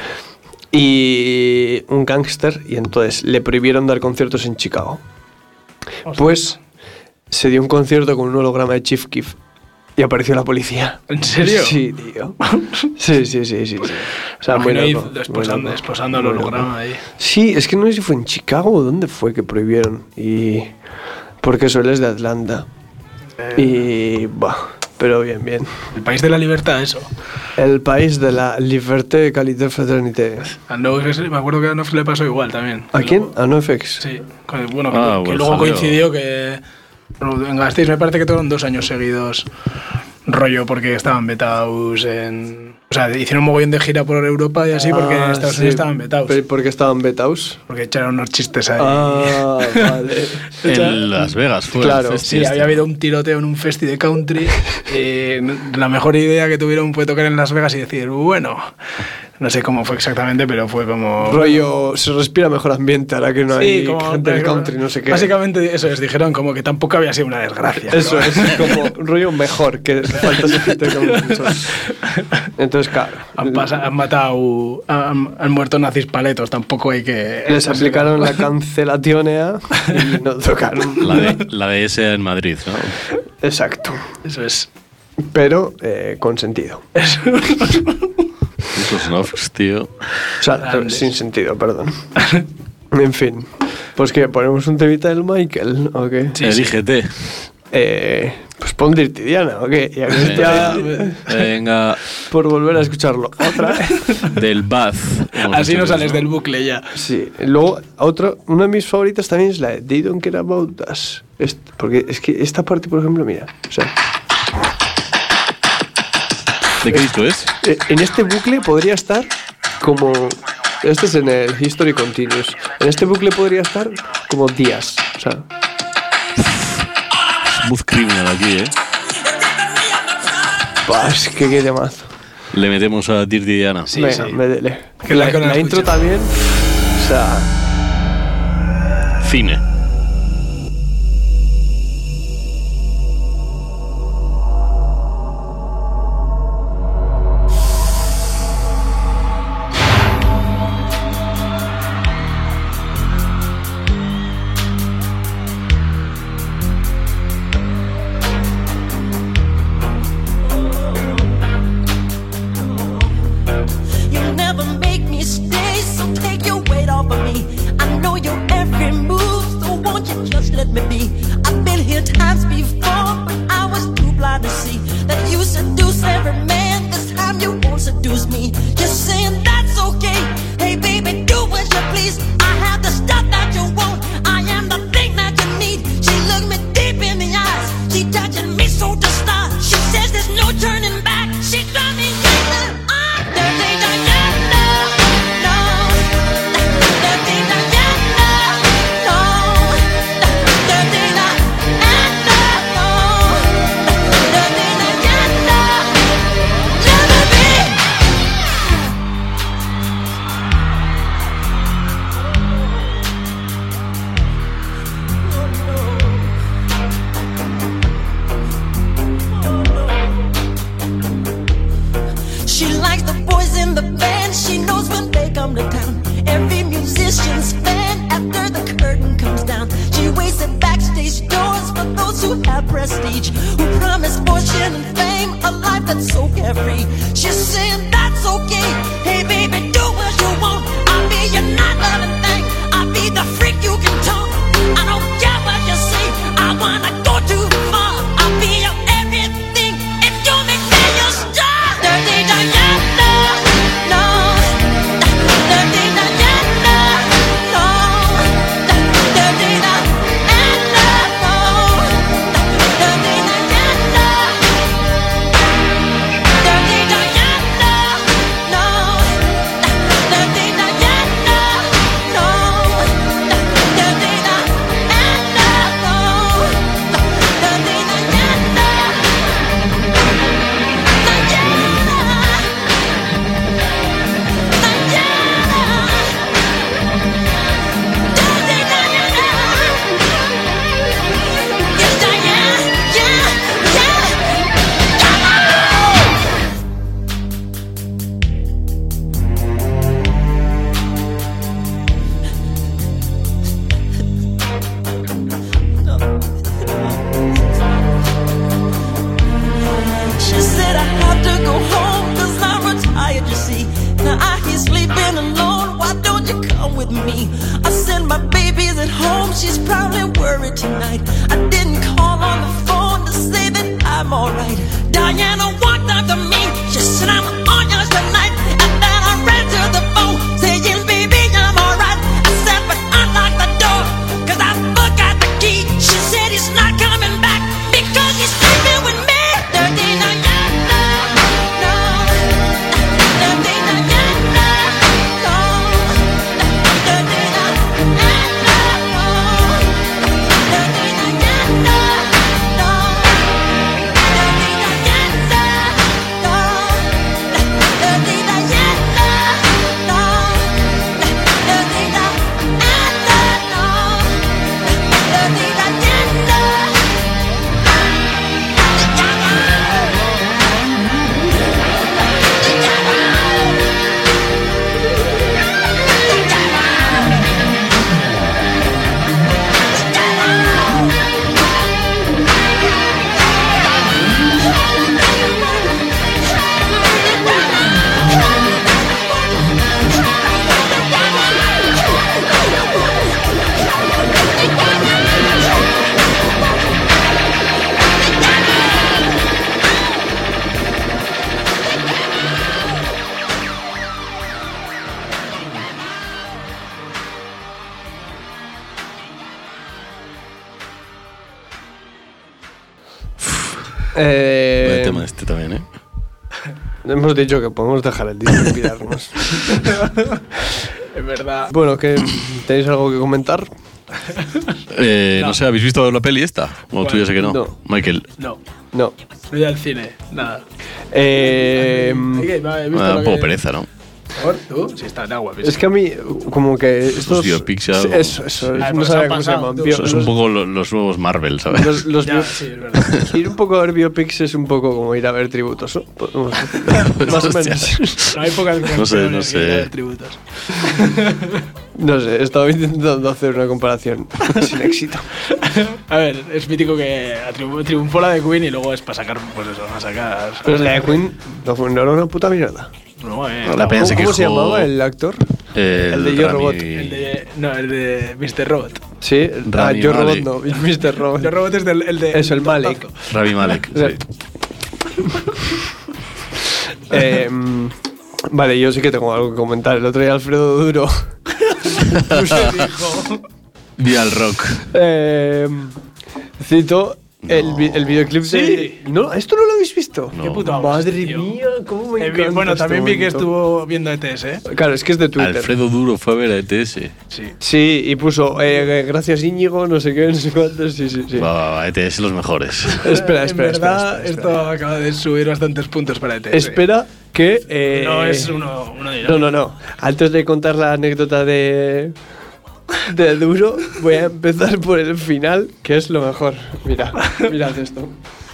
Y un gángster, y entonces le prohibieron dar conciertos en Chicago. Pues se dio un concierto con un holograma de Chief Keef y apareció la policía. ¿En serio? Sí, tío. Sí. O sea, muy loco. Desposando el holograma ahí. Sí, es que no sé si fue en Chicago o dónde fue que prohibieron. Y porque eso él es de Atlanta. Y pero bien. El país de la libertad, eso. El país de la liberté, qualité, fraternité. A NoFX, me acuerdo que a NoFX le pasó igual también. ¿A quién? A NoFX. Sí, bueno, que luego coincidió que en Gasteiz me parece que fueron 2 años seguidos rollo porque estaban vetados en... O sea, hicieron un mogollón de gira por Europa y así porque en Estados Unidos estaban vetados. ¿Por qué estaban vetados? Porque echaron unos chistes ahí. Vale. En Las Vegas fue. Claro. Sí, había habido un tiroteo en un festi de country. La mejor idea que tuvieron fue tocar en Las Vegas y decir, bueno... No sé cómo fue exactamente, pero fue como... Rollo, se respira mejor ambiente ahora que no hay gente del country, no sé qué. Básicamente eso es, dijeron como que tampoco había sido una desgracia. Eso es como rollo mejor, que falta ese gente country. Entonces, claro. Han matado, han muerto nazis paletos, tampoco hay que... Les aplicaron la cancelación y no tocaron. La de ese en Madrid, ¿no? Exacto. Eso es. Pero con sentido. Esos Nofx, tío. O sea, sin sentido, perdón. En fin. Pues que ponemos un temita del Michael, ¿o qué? Sí, elígete. Pues pon Dirty Diana, ¿o qué? Venga. Por volver a escucharlo. Otra vez. Del Bath. Así no sales del bucle ya. Sí. Luego, una de mis favoritas también es la de They Don't Care About Us. Porque es que esta parte, por ejemplo, mira. O sea... ¿De qué disco es? En este bucle podría estar como... Este es en el History Continuous. En este bucle podría estar como días. O sea... Smooth Criminal aquí, Es que qué temazo. Le metemos a Dirty Diana. Sí, venga, sí. Métele. La intro también... O sea... Cine. El tema este también, ¿eh? Hemos dicho que podemos dejar el disco y pillarnos. Es verdad. Bueno, ¿tenéis algo que comentar? No sé, ¿habéis visto la peli esta? O tú ya sé que no. No. Michael. No. No. No he ido al cine, nada. Mm, Un poco pereza, ¿no? ¿Tú? Sí, está en agua. Es que a mí, como que estos... biopics ya... Eso. No sabía cómo se llaman. Es un poco los nuevos Marvel, ¿sabes? Ya, sí, es verdad. Ir un poco a ver biopics es un poco como ir a ver tributos, ¿no? Más o menos. No hay pocas No sé. tributos. No sé, estaba intentando hacer una comparación sin éxito. A ver, es mítico que triunfó la de Queen y luego es para sacar, pues eso, a sacar... Pero la de Queen no era una puta mierda. No, La peña se ¿Cómo quejó. se llamaba el actor? El de Yo Robot. El de Mr. Robot. Sí, Rami Yo Malek. Robot no, Mr. Robot. Mr. Robot es el de... Eso, el Malek. Rami Malek. Sí. Vale, yo sí que tengo algo que comentar. El otro día Alfredo Duro Vi al rock. cito el videoclip Sí. de... No, ¿esto no lo habéis visto? No. Qué puta Madre hostia, tío. mía, cómo me encanta. Bueno, este también vi que momento. estuvo viendo ETS, ¿eh? Claro, es que es de Twitter. Alfredo Duro fue a ver a ETS. Sí. Sí, y puso gracias Íñigo, no sé qué, no sé cuántos. Sí. Va, ETS los mejores. Espera. En verdad, esto acaba de subir bastantes puntos para ETS. Espera que... No es uno de No. Antes de contar la anécdota de Duro, voy a empezar por el final, que es lo mejor. Mirad esto.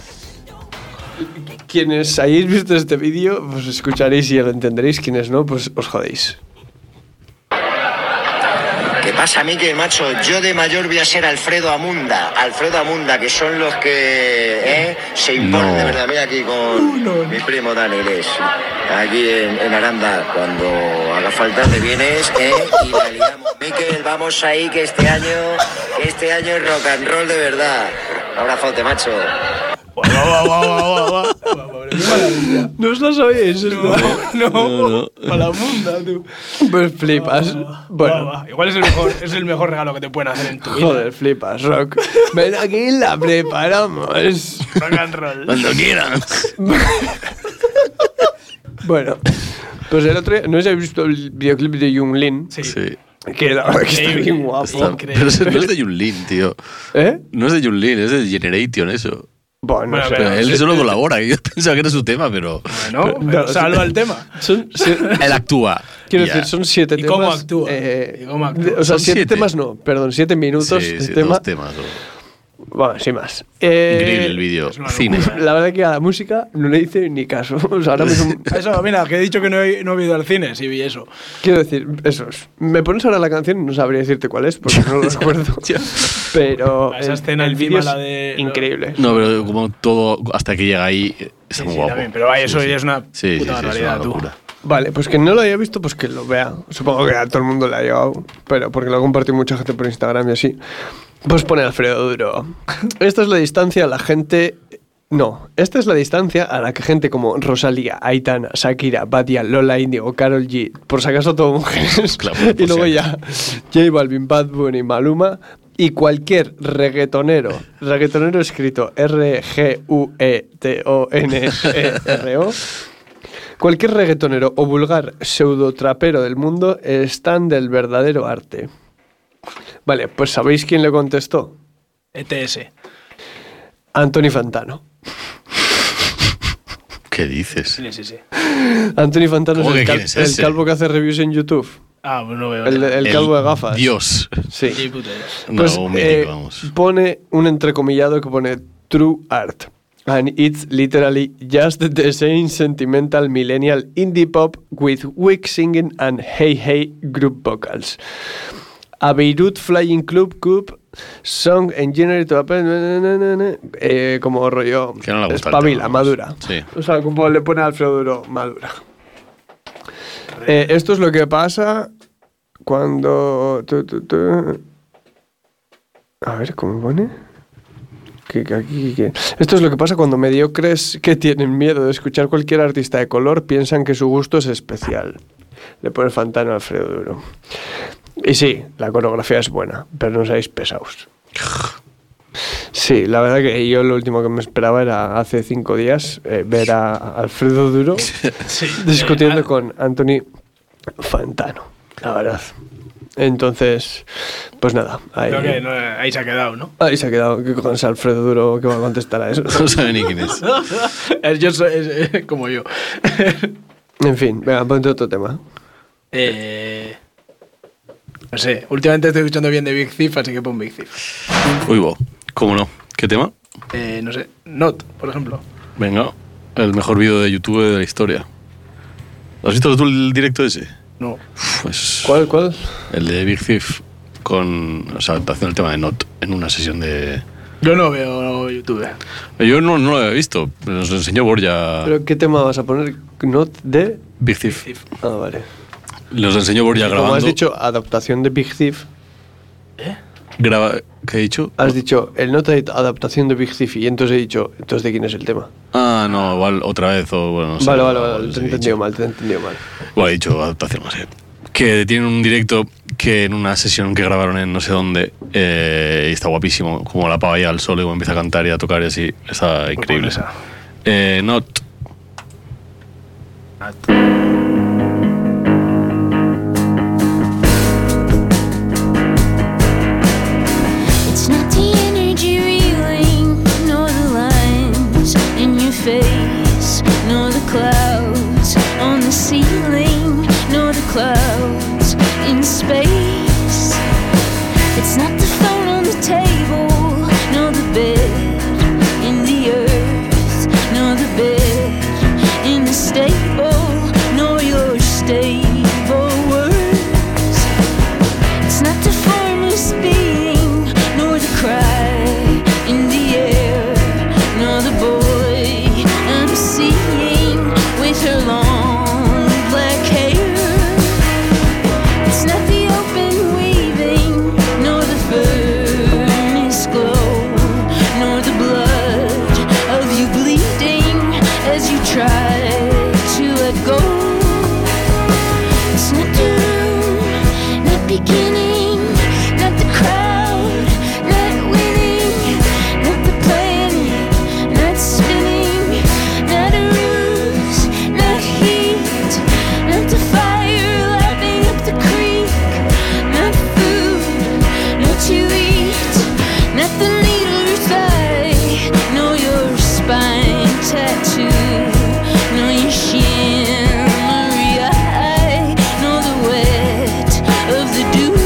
Quienes hayáis visto este vídeo, pues escucharéis y lo entenderéis. Quienes no, pues os jodéis. ¿Qué pasa, Miquel, macho? Yo de mayor voy a ser Alfredo Amunda, que son los que se imponen No. de verdad. Mira aquí con mi primo Dani Inglés, aquí en Aranda, cuando haga falta te vienes y la liamos. Miquel, vamos ahí, que este año es rock and roll de verdad. Un abrazote, macho. ¿No os lo sabéis? No. A la munda, tú. Pues flipas. Bueno. Va. Igual es el mejor regalo que te pueden hacer en tu vida. Joder, flipas, Rock. Ven aquí y la preparamos. Rock and roll. Cuando quieras. Bueno, pues el otro día, ¿no os habéis visto el videoclip de Yung Lin? Sí. Que la verdad que está Increíble. bien guapo. Está- pero no es de Yunlin, tío. ¿Eh? No es de Yunlin, es de Generation, eso. Bueno, Bueno, no sé. Pero él solo colabora. Yo pensaba que era su tema, pero. Bueno, pero salva el tema. Son, Él actúa. quiero Ya. decir, son 7 ¿Y temas. cómo actúa? ¿Y cómo actúa? O sea, Son 7 7. temas no, perdón, 7 minutos Sí, de sí, tema. 2 temas. Bueno, sin más. Increíble el vídeo. es una Cine. locura. La verdad que a la música no le hice ni caso. O sea, ahora mismo, Eso, mira, que he dicho que no he ido al cine, sí vi eso. quiero decir, eso es. Me pones ahora la canción y no sabría decirte cuál es porque no lo recuerdo. Pero Esa escena el encima, vídeo es la de- increíble. No, pero como todo hasta que llega ahí, está muy Sí, guapo. también, pero vaya, eso Sí, ya es una sí, puta sí, es barbaridad, una tú. locura. Vale, pues que no lo haya visto, pues que lo vea. Supongo que a todo el mundo le ha llegado, pero porque lo ha compartido mucha gente por Instagram y así. Pues pone Alfredo Duro. Esta es la distancia a la gente... No, esta es la distancia a la que gente como Rosalía, Aitana, Shakira, Badia, Lola Índigo, Karol G, por si acaso todo mujeres, Claro, por y luego si ya J Balvin, Bad Bunny, Maluma y cualquier reggaetonero escrito R-G-U-E-T-O-N-E-R-O, cualquier reggaetonero o vulgar pseudotrapero del mundo están del verdadero arte. Vale, pues ¿sabéis quién le contestó? ETS. Anthony Fantano. ¿Qué dices? Sí. Anthony Fantano ¿Cómo es que quién es el ese? calvo que hace reviews en YouTube. Ah, pues no veo. El calvo de gafas. Dios. Sí. Sí, puta es. No, Pues un mítico, vamos. pone un entrecomillado que pone True Art. And it's literally just the same sentimental millennial indie pop with weak singing and hey group vocals. A Beirut Flying Club Cup Song Engineer to como rollo Que no le gusta el espabila, tema, madura. sí. O sea, como le pone a Alfredo Duro, madura. Esto es lo que pasa cuando... A ver, ¿cómo pone? Esto es lo que pasa cuando mediocres que tienen miedo de escuchar cualquier artista de color piensan que su gusto es especial. Le pone Fantano a Alfredo Duro. Y sí, la coreografía es buena, pero no seáis pesados. Sí, la verdad que yo lo último que me esperaba era hace 5 días ver a Alfredo Duro discutiendo con Anthony Fantano, la verdad. Entonces, pues nada. Ahí, creo que ahí se ha quedado, ¿no? Ahí se ha quedado. ¿Qué con ese Alfredo Duro que va a contestar a eso? No sabe ni quién es. Yo soy como yo. En fin, venga, ponte otro tema. No sé, últimamente estoy escuchando bien de Big Thief, así que pon Big Thief. Uy, ¿cómo no? ¿Qué tema? No sé, Not, por ejemplo. Venga, el mejor vídeo de YouTube de la historia. ¿Has visto tú el directo ese? No. Pues ¿Cuál? El de Big Thief con, o sea, haciendo el tema de Not en una sesión de... Yo no veo YouTube. Yo no lo había visto, nos lo enseñó Borja. ¿Pero qué tema vas a poner? ¿Not de...? Big Thief. Ah, vale. Los enseñó Borja grabando. Como has dicho, adaptación de Big Thief. ¿Qué he dicho? Has dicho, el Not de adaptación de Big Thief, y entonces he dicho, ¿entonces de quién es el tema? Ah, no, igual otra vez, o bueno, no sé. Vale, te he entendido mal. Igual he dicho adaptación, no sé. Que tienen un directo que en una sesión que grabaron en no sé dónde, y está guapísimo, como la pava ya al sol y empieza a cantar y a tocar y así, está increíble. Not. It's not the energy reeling, nor the lines in your face, nor the clouds on the ceiling, nor the clouds in space. It's not the phone on the table, nor the bed in the earth, nor the bed in the stable, nor your stable words. It's not the formless being, nor the cry in the air, nor the boy I'm seeing with her long black hair. It's not the open weaving, nor the furnace glow, nor the blood of you bleeding as you try to let go. It's not the room, not beginning, not the crowd, not winning, not the planning, not spinning, not a ruse, not heat, not the fire lapping up the creek, not food, not to eat, not the needle your thigh, nor your spine tattoo, nor your shimmery eye, nor the wet of the dew.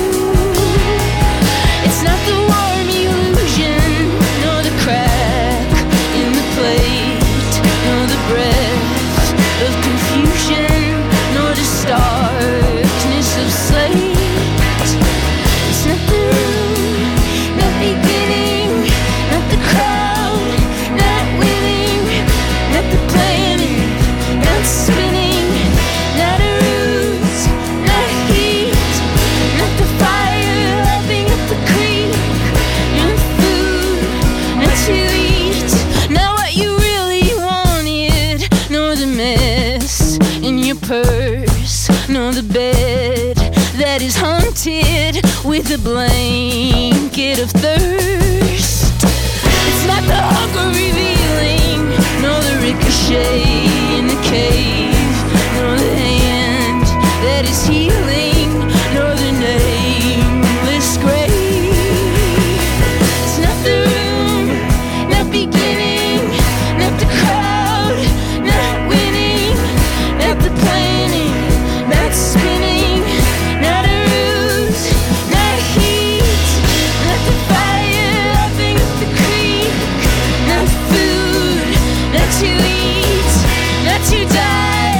It's not the warm illusion, nor the crack in the plate, nor the breath of confusion, nor the starkness of slate. It's not the room, not beginning, not the crowd, not winning, not the planning, not spinning, not a ruse, not heat, not the fire lapping up the creek, not food, not to eat, not what you really wanted, nor the mess in your purse, nor the bed that is haunted with a blanket of thirst. It's not the hunger revealing, nor the ricochet in the cave, nor the hand that is healing, nor the nameless grave. It's not the room, not beginning, not the crowd, not winning, not the planning, not spinning, not a ruse, not heat, not the fire lapping up the creek, not food, not to eat, not to die,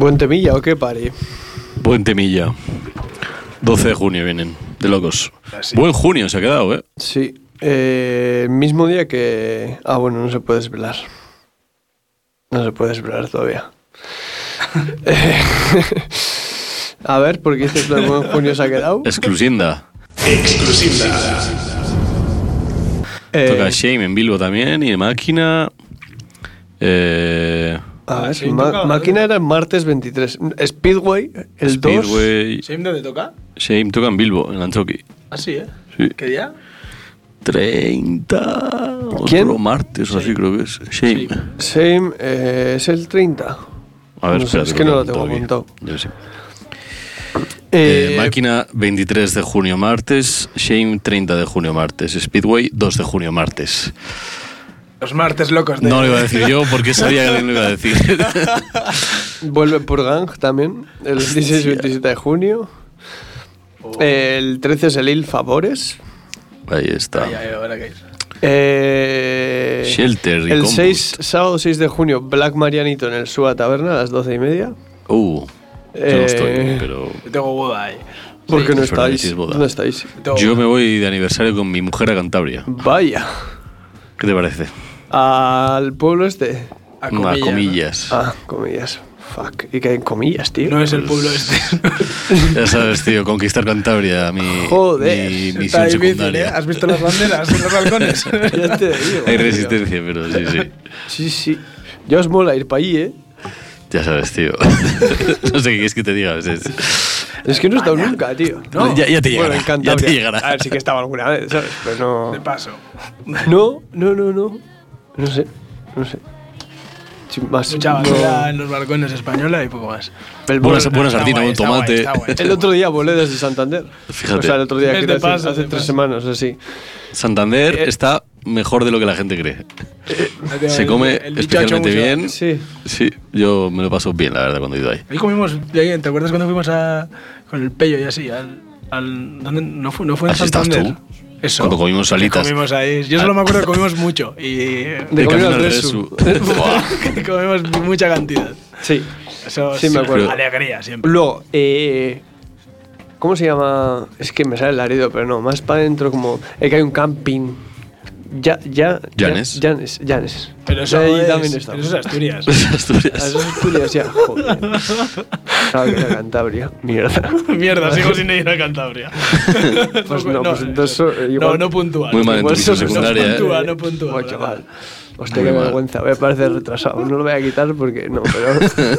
¿Buen temilla o qué, pari? Buen temilla. 12 de junio vienen, de locos. Así. Buen junio se ha quedado, ¿eh? Sí. Mismo día que... Ah, bueno, no se puede desvelar. No se puede desvelar todavía. A ver, ¿por qué dices que el buen junio se ha quedado? Exclusiva. Toca Shame en Bilbo también y en Máquina. A ver, sí, toca, Máquina era el martes 23. Speedway, el 2. Speedway. ¿Shame dónde toca? Shame toca en Bilbo, en Anchoqui. Ah, sí, ¿eh? Sí. ¿Qué día? 30. ¿Quién? Otro martes o así creo que es. Shame. Same es el 30. A ver, No sé, espérate, es que no lo tengo todavía. apuntado. Yo sí. Eh, Máquina 23 de junio martes, Shame 30 de junio martes, Speedway 2 de junio martes. Los martes locos de... No lo iba a decir yo porque sabía que alguien lo iba a decir. Vuelve Purgang también, el 16 y 27 de junio. El 13 es el Il Favores. Ahí está. Ay, ahora que Shelter y el Combust. 6, sábado 6 de junio, Black Marianito en el Suba Taberna a las 12:30. Yo no estoy, pero... Yo tengo boda ahí. ¿Por qué no es verdad que estáis? sí es boda. ¿No estáis? Yo me voy de aniversario con mi mujer a Cantabria. Vaya. ¿Qué te parece? Al pueblo este. A Comillas. Ah, comillas. Fuck. ¿Y qué hay comillas, tío? No es el pueblo este. Ya sabes, tío, conquistar Cantabria, mi Joder. misión Está difícil, ¿eh? secundaria. ¿Has visto las banderas en los balcones? Ya te digo. Hay tío. resistencia, pero sí, sí. Sí, sí. Ya os mola ir para allí, ¿eh? Ya sabes, tío. No sé qué quieres que te diga. Es que no he estado nunca, tío. No. Ya te llegará. Bueno, en Cantabria. Ya te llegará. A ver, sí que estaba alguna vez, ¿sabes? Pero De no... paso. No. No sé. Sin más. Mucha bandera en los balcones española y poco más. Buena Está sardina, guay, buen está guay, tomate. está guay. El otro día volé desde Santander. Fíjate. O sea, el otro día, Es que de hace paso, de 3 paso. semanas, así. Santander está mejor de lo que la gente cree. Se come el bicho ha hecho especialmente mucho. bien. Sí. Sí, yo me lo paso bien, la verdad, cuando he ido ahí. Ahí comimos bien, ¿te acuerdas cuando fuimos con el Pello y así? ¿Dónde? ¿No fue en ¿Así estás Santander? tú? Eso. Cuando comimos alitas. Que comimos ahí. Yo solo me acuerdo que comimos mucho. Y De camino al Resu. Resu. que comimos mucha cantidad. Sí. Eso Sí, me acuerdo. Alegría siempre. Luego, ¿cómo se llama? Es que me sale el Laredo, pero no, más para adentro, como. Que hay un camping. Llanes. Llanes. Pero eso, Ahí es, también está. pero eso es Asturias. Ah, Asturias. eso es Asturias, ya. Joder. Claro que era Cantabria. Mierda. Mierda, sigo sin ir a Cantabria. Pues no, pues entonces. Igual, no puntúa. Muy mal en tu Igual misión eso- secundaria, No puntúa. Pues, para chaval. nada. Hostia, Muy qué mal. vergüenza. Voy a parecer retrasado. No lo voy a quitar porque no, pero.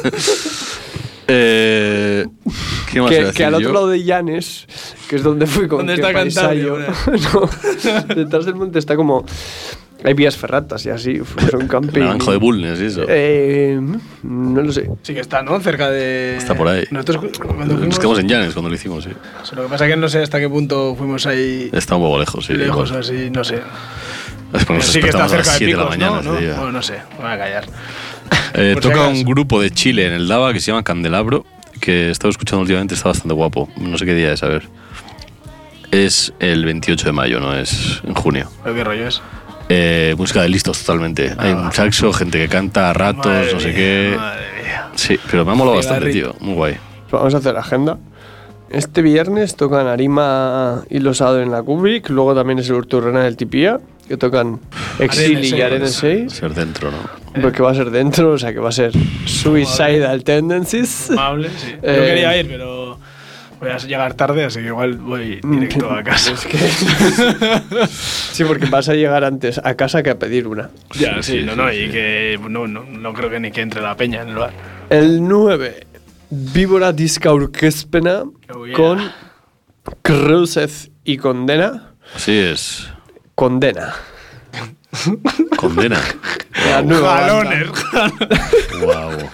¿Qué más iba a que decir al otro yo? lado de Llanes, que es donde fui con ¿Dónde Kepa está y Cantabria, Sayo, no, detrás del monte está como. Hay vías ferratas y así. Fuimos a un camping. Naranjo de Bulnes y eso. No lo sé. Sí que está, ¿no? Cerca de... Está por ahí. Nosotros cuando Nos fuimos... quedamos en Llanes cuando lo hicimos, sí. Lo que pasa es que no sé hasta qué punto fuimos ahí Está un poco lejos, sí. lejos o igual. así, no sé. Es porque nos Sí que está despertamos a las cerca de 7 de la Picos, mañana ¿no? ese día. Bueno, no sé, me voy a callar. Por si Toca acaso. un grupo de Chile en el Dava que se llama Candelabro, que he estado escuchando últimamente, está bastante guapo. No sé qué día es, a ver. Es el 28 de mayo, no es en junio. ¿Pero qué rollo es? Música de listos totalmente. Hay un saxo, gente que canta a ratos, Madre no sé mía, qué. Madre mía. Sí, pero me ha molado bastante, Cigarrito. tío. Muy guay. Vamos a hacer la agenda. Este viernes tocan Arima y Losado en la Kubrick. Luego también es el Urturrena del Tipía, que tocan Exili y Arena 6. Ser dentro, ¿no? Porque va a ser dentro, o sea que va a ser Suicidal Tendencies. Amable, sí. Yo quería ir, pero voy a llegar tarde, así que igual voy directo a casa. Es que... sí, porque vas a llegar antes a casa que a pedir una. Ya, sí, no, y que no creo que ni que entre la peña en el bar. El 9, Víbora Disca Orquespena Oh, yeah. con Cruzez y Condena. Así es. Condena. Condena. La nueva banda. Jalones. Wow.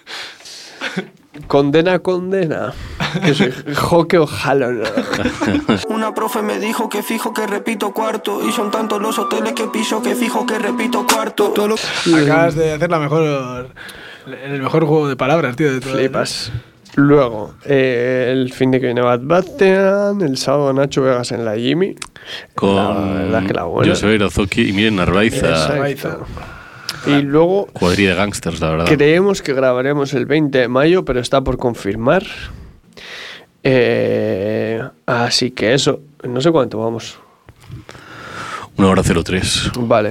Condena. Que soy joque o jalón. Una profe me dijo que fijo que repito cuarto. Y son tantos los hoteles que piso que fijo que repito cuarto. Acabas de hacer el mejor juego de palabras, tío, de todo. Flipas. Luego, el fin de que viene Bad Bastian, el sábado Nacho Vegas en la Jimmy. La Con verdad que la buena. José Irozoki y Miren Narvaiza. Exacto. Y luego Cuadrilla de gangsters, la verdad. creemos que grabaremos el 20 de mayo, pero está por confirmar. Así que eso, no sé cuánto vamos. 1:03. Vale.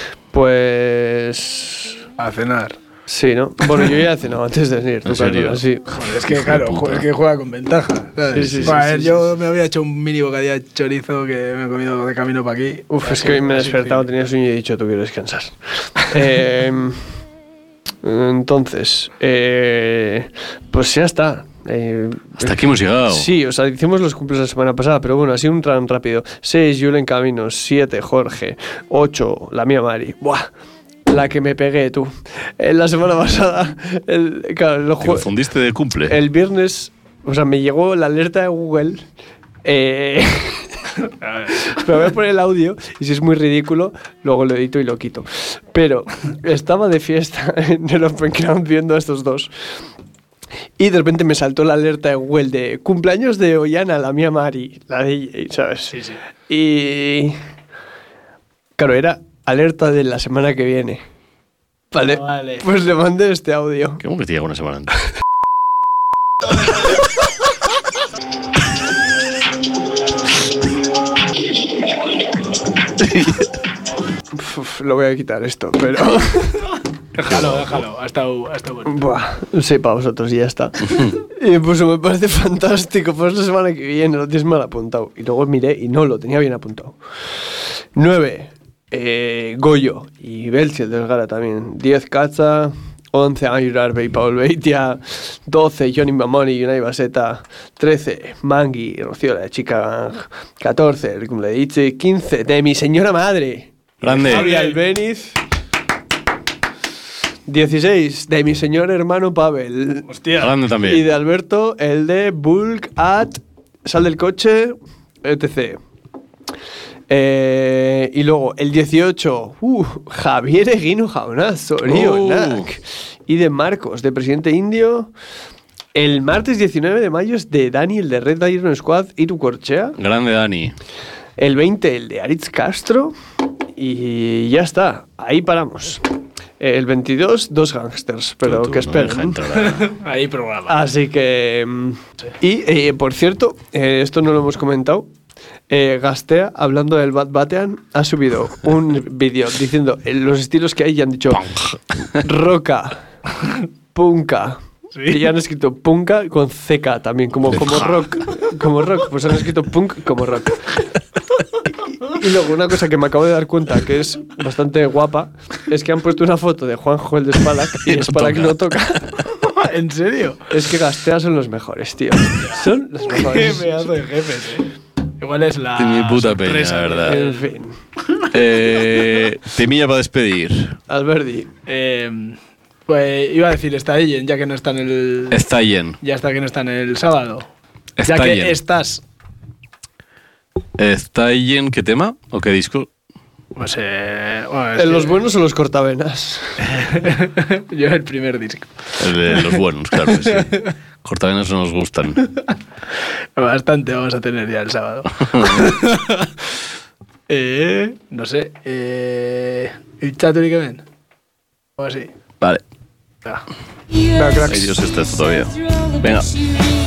Pues... A cenar. Sí, ¿no? Bueno, yo ya he cenado antes de venir. ¿En serio? Sí. Joder, es que claro, es que juega con ventaja. ¿sabes? Sí, A ver, yo me había hecho un mini bocadillo de chorizo que me he comido de camino para aquí. Uf, es que hoy me he despertado, tenía sueño y he dicho, tú quiero descansar. Entonces, pues ya está. Hasta aquí hemos llegado. Sí, o sea, hicimos los cumpleaños la semana pasada, pero bueno, así un run rápido. 6, Julen Caminos. 7, Jorge. 8, la mía Mari. Buah, la que me pegué, tú. La semana pasada, claro, ¿Te confundiste de cumple? el viernes, o sea, me llegó la alerta de Google. Pero voy a poner el audio y si es muy ridículo, luego lo edito y lo quito. Pero estaba de fiesta en el Open Ground viendo a estos dos. Y de repente me saltó la alerta de Google de cumpleaños de Ollana, la mía Mari, la DJ, ¿sabes? Sí, sí. Y claro, era alerta de la semana que viene. Vale, Vale. pues le mandé este audio. ¿Cómo que te llega una semana antes? Uf, lo voy a quitar esto, pero... Déjalo. Ha estado bueno. Buah, sí, para vosotros y ya está. Y pues me parece fantástico. Pues la semana que viene lo tienes mal apuntado. Y luego miré y no, lo tenía bien apuntado. 9, Goyo y Belchi, el Delgara también. 10, Cacha. 11, Ayur Arbe y Paul Beitia. 12, Johnny Mamoni y Unai Baseta. 13, Mangui y Rocío, la chica. 14, el cumple de Itzi. 15, de mi señora madre. Grande. Javi Albeniz. 16, de mi señor hermano Pavel. Hostia. Grande también. Y de Alberto, el de Bulk at Sal del coche, etc. Y luego el 18, Javier Eguino Jaunazo, Nak. Y de Marcos, de Presidente Indio. El martes 19 de mayo es de Dani, el de Red Iron Squad, Iru Corchea. Grande, Dani. El 20, el de Aritz Castro. Y ya está, ahí paramos. El 22, 2 gangsters, pero Tú que no me deja esperen. entrar. Ahí programa. Así que... Y, por cierto, esto no lo hemos comentado, Gastea, hablando del Bad Batean, ha subido un vídeo diciendo los estilos que hay y han dicho roca, punka. Sí. Y ya han escrito punka con CK también, como rock. Como rock, pues han escrito punk como rock. Y luego una cosa que me acabo de dar cuenta que es bastante guapa es que han puesto una foto de Juanjo el de Spalak y no Spalak toca. no toca. ¿En serio? Es que Gastea son los mejores, tío. Son los Qué mejores. pedazo de jefes, Igual es la De mi puta peña, sorpresa, la verdad. En fin. Temilla para despedir. Alberdi. Pues iba a decir está Ellen, ya que no está en el... Está lleno. Ya está que no está en el sábado. Está ya que lleno. estás... ¿Está lleno qué tema o qué disco? Pues bueno, es ¿En que- los buenos o los cortavenas? Yo el primer disco. El de los buenos, claro que sí. Cortavenas no nos gustan. Bastante vamos a tener ya el sábado. No sé. ¿El Chaturi que ven? O así. Vale. Ah. Venga, cracks. Ay, Dios, está esto todavía. Venga.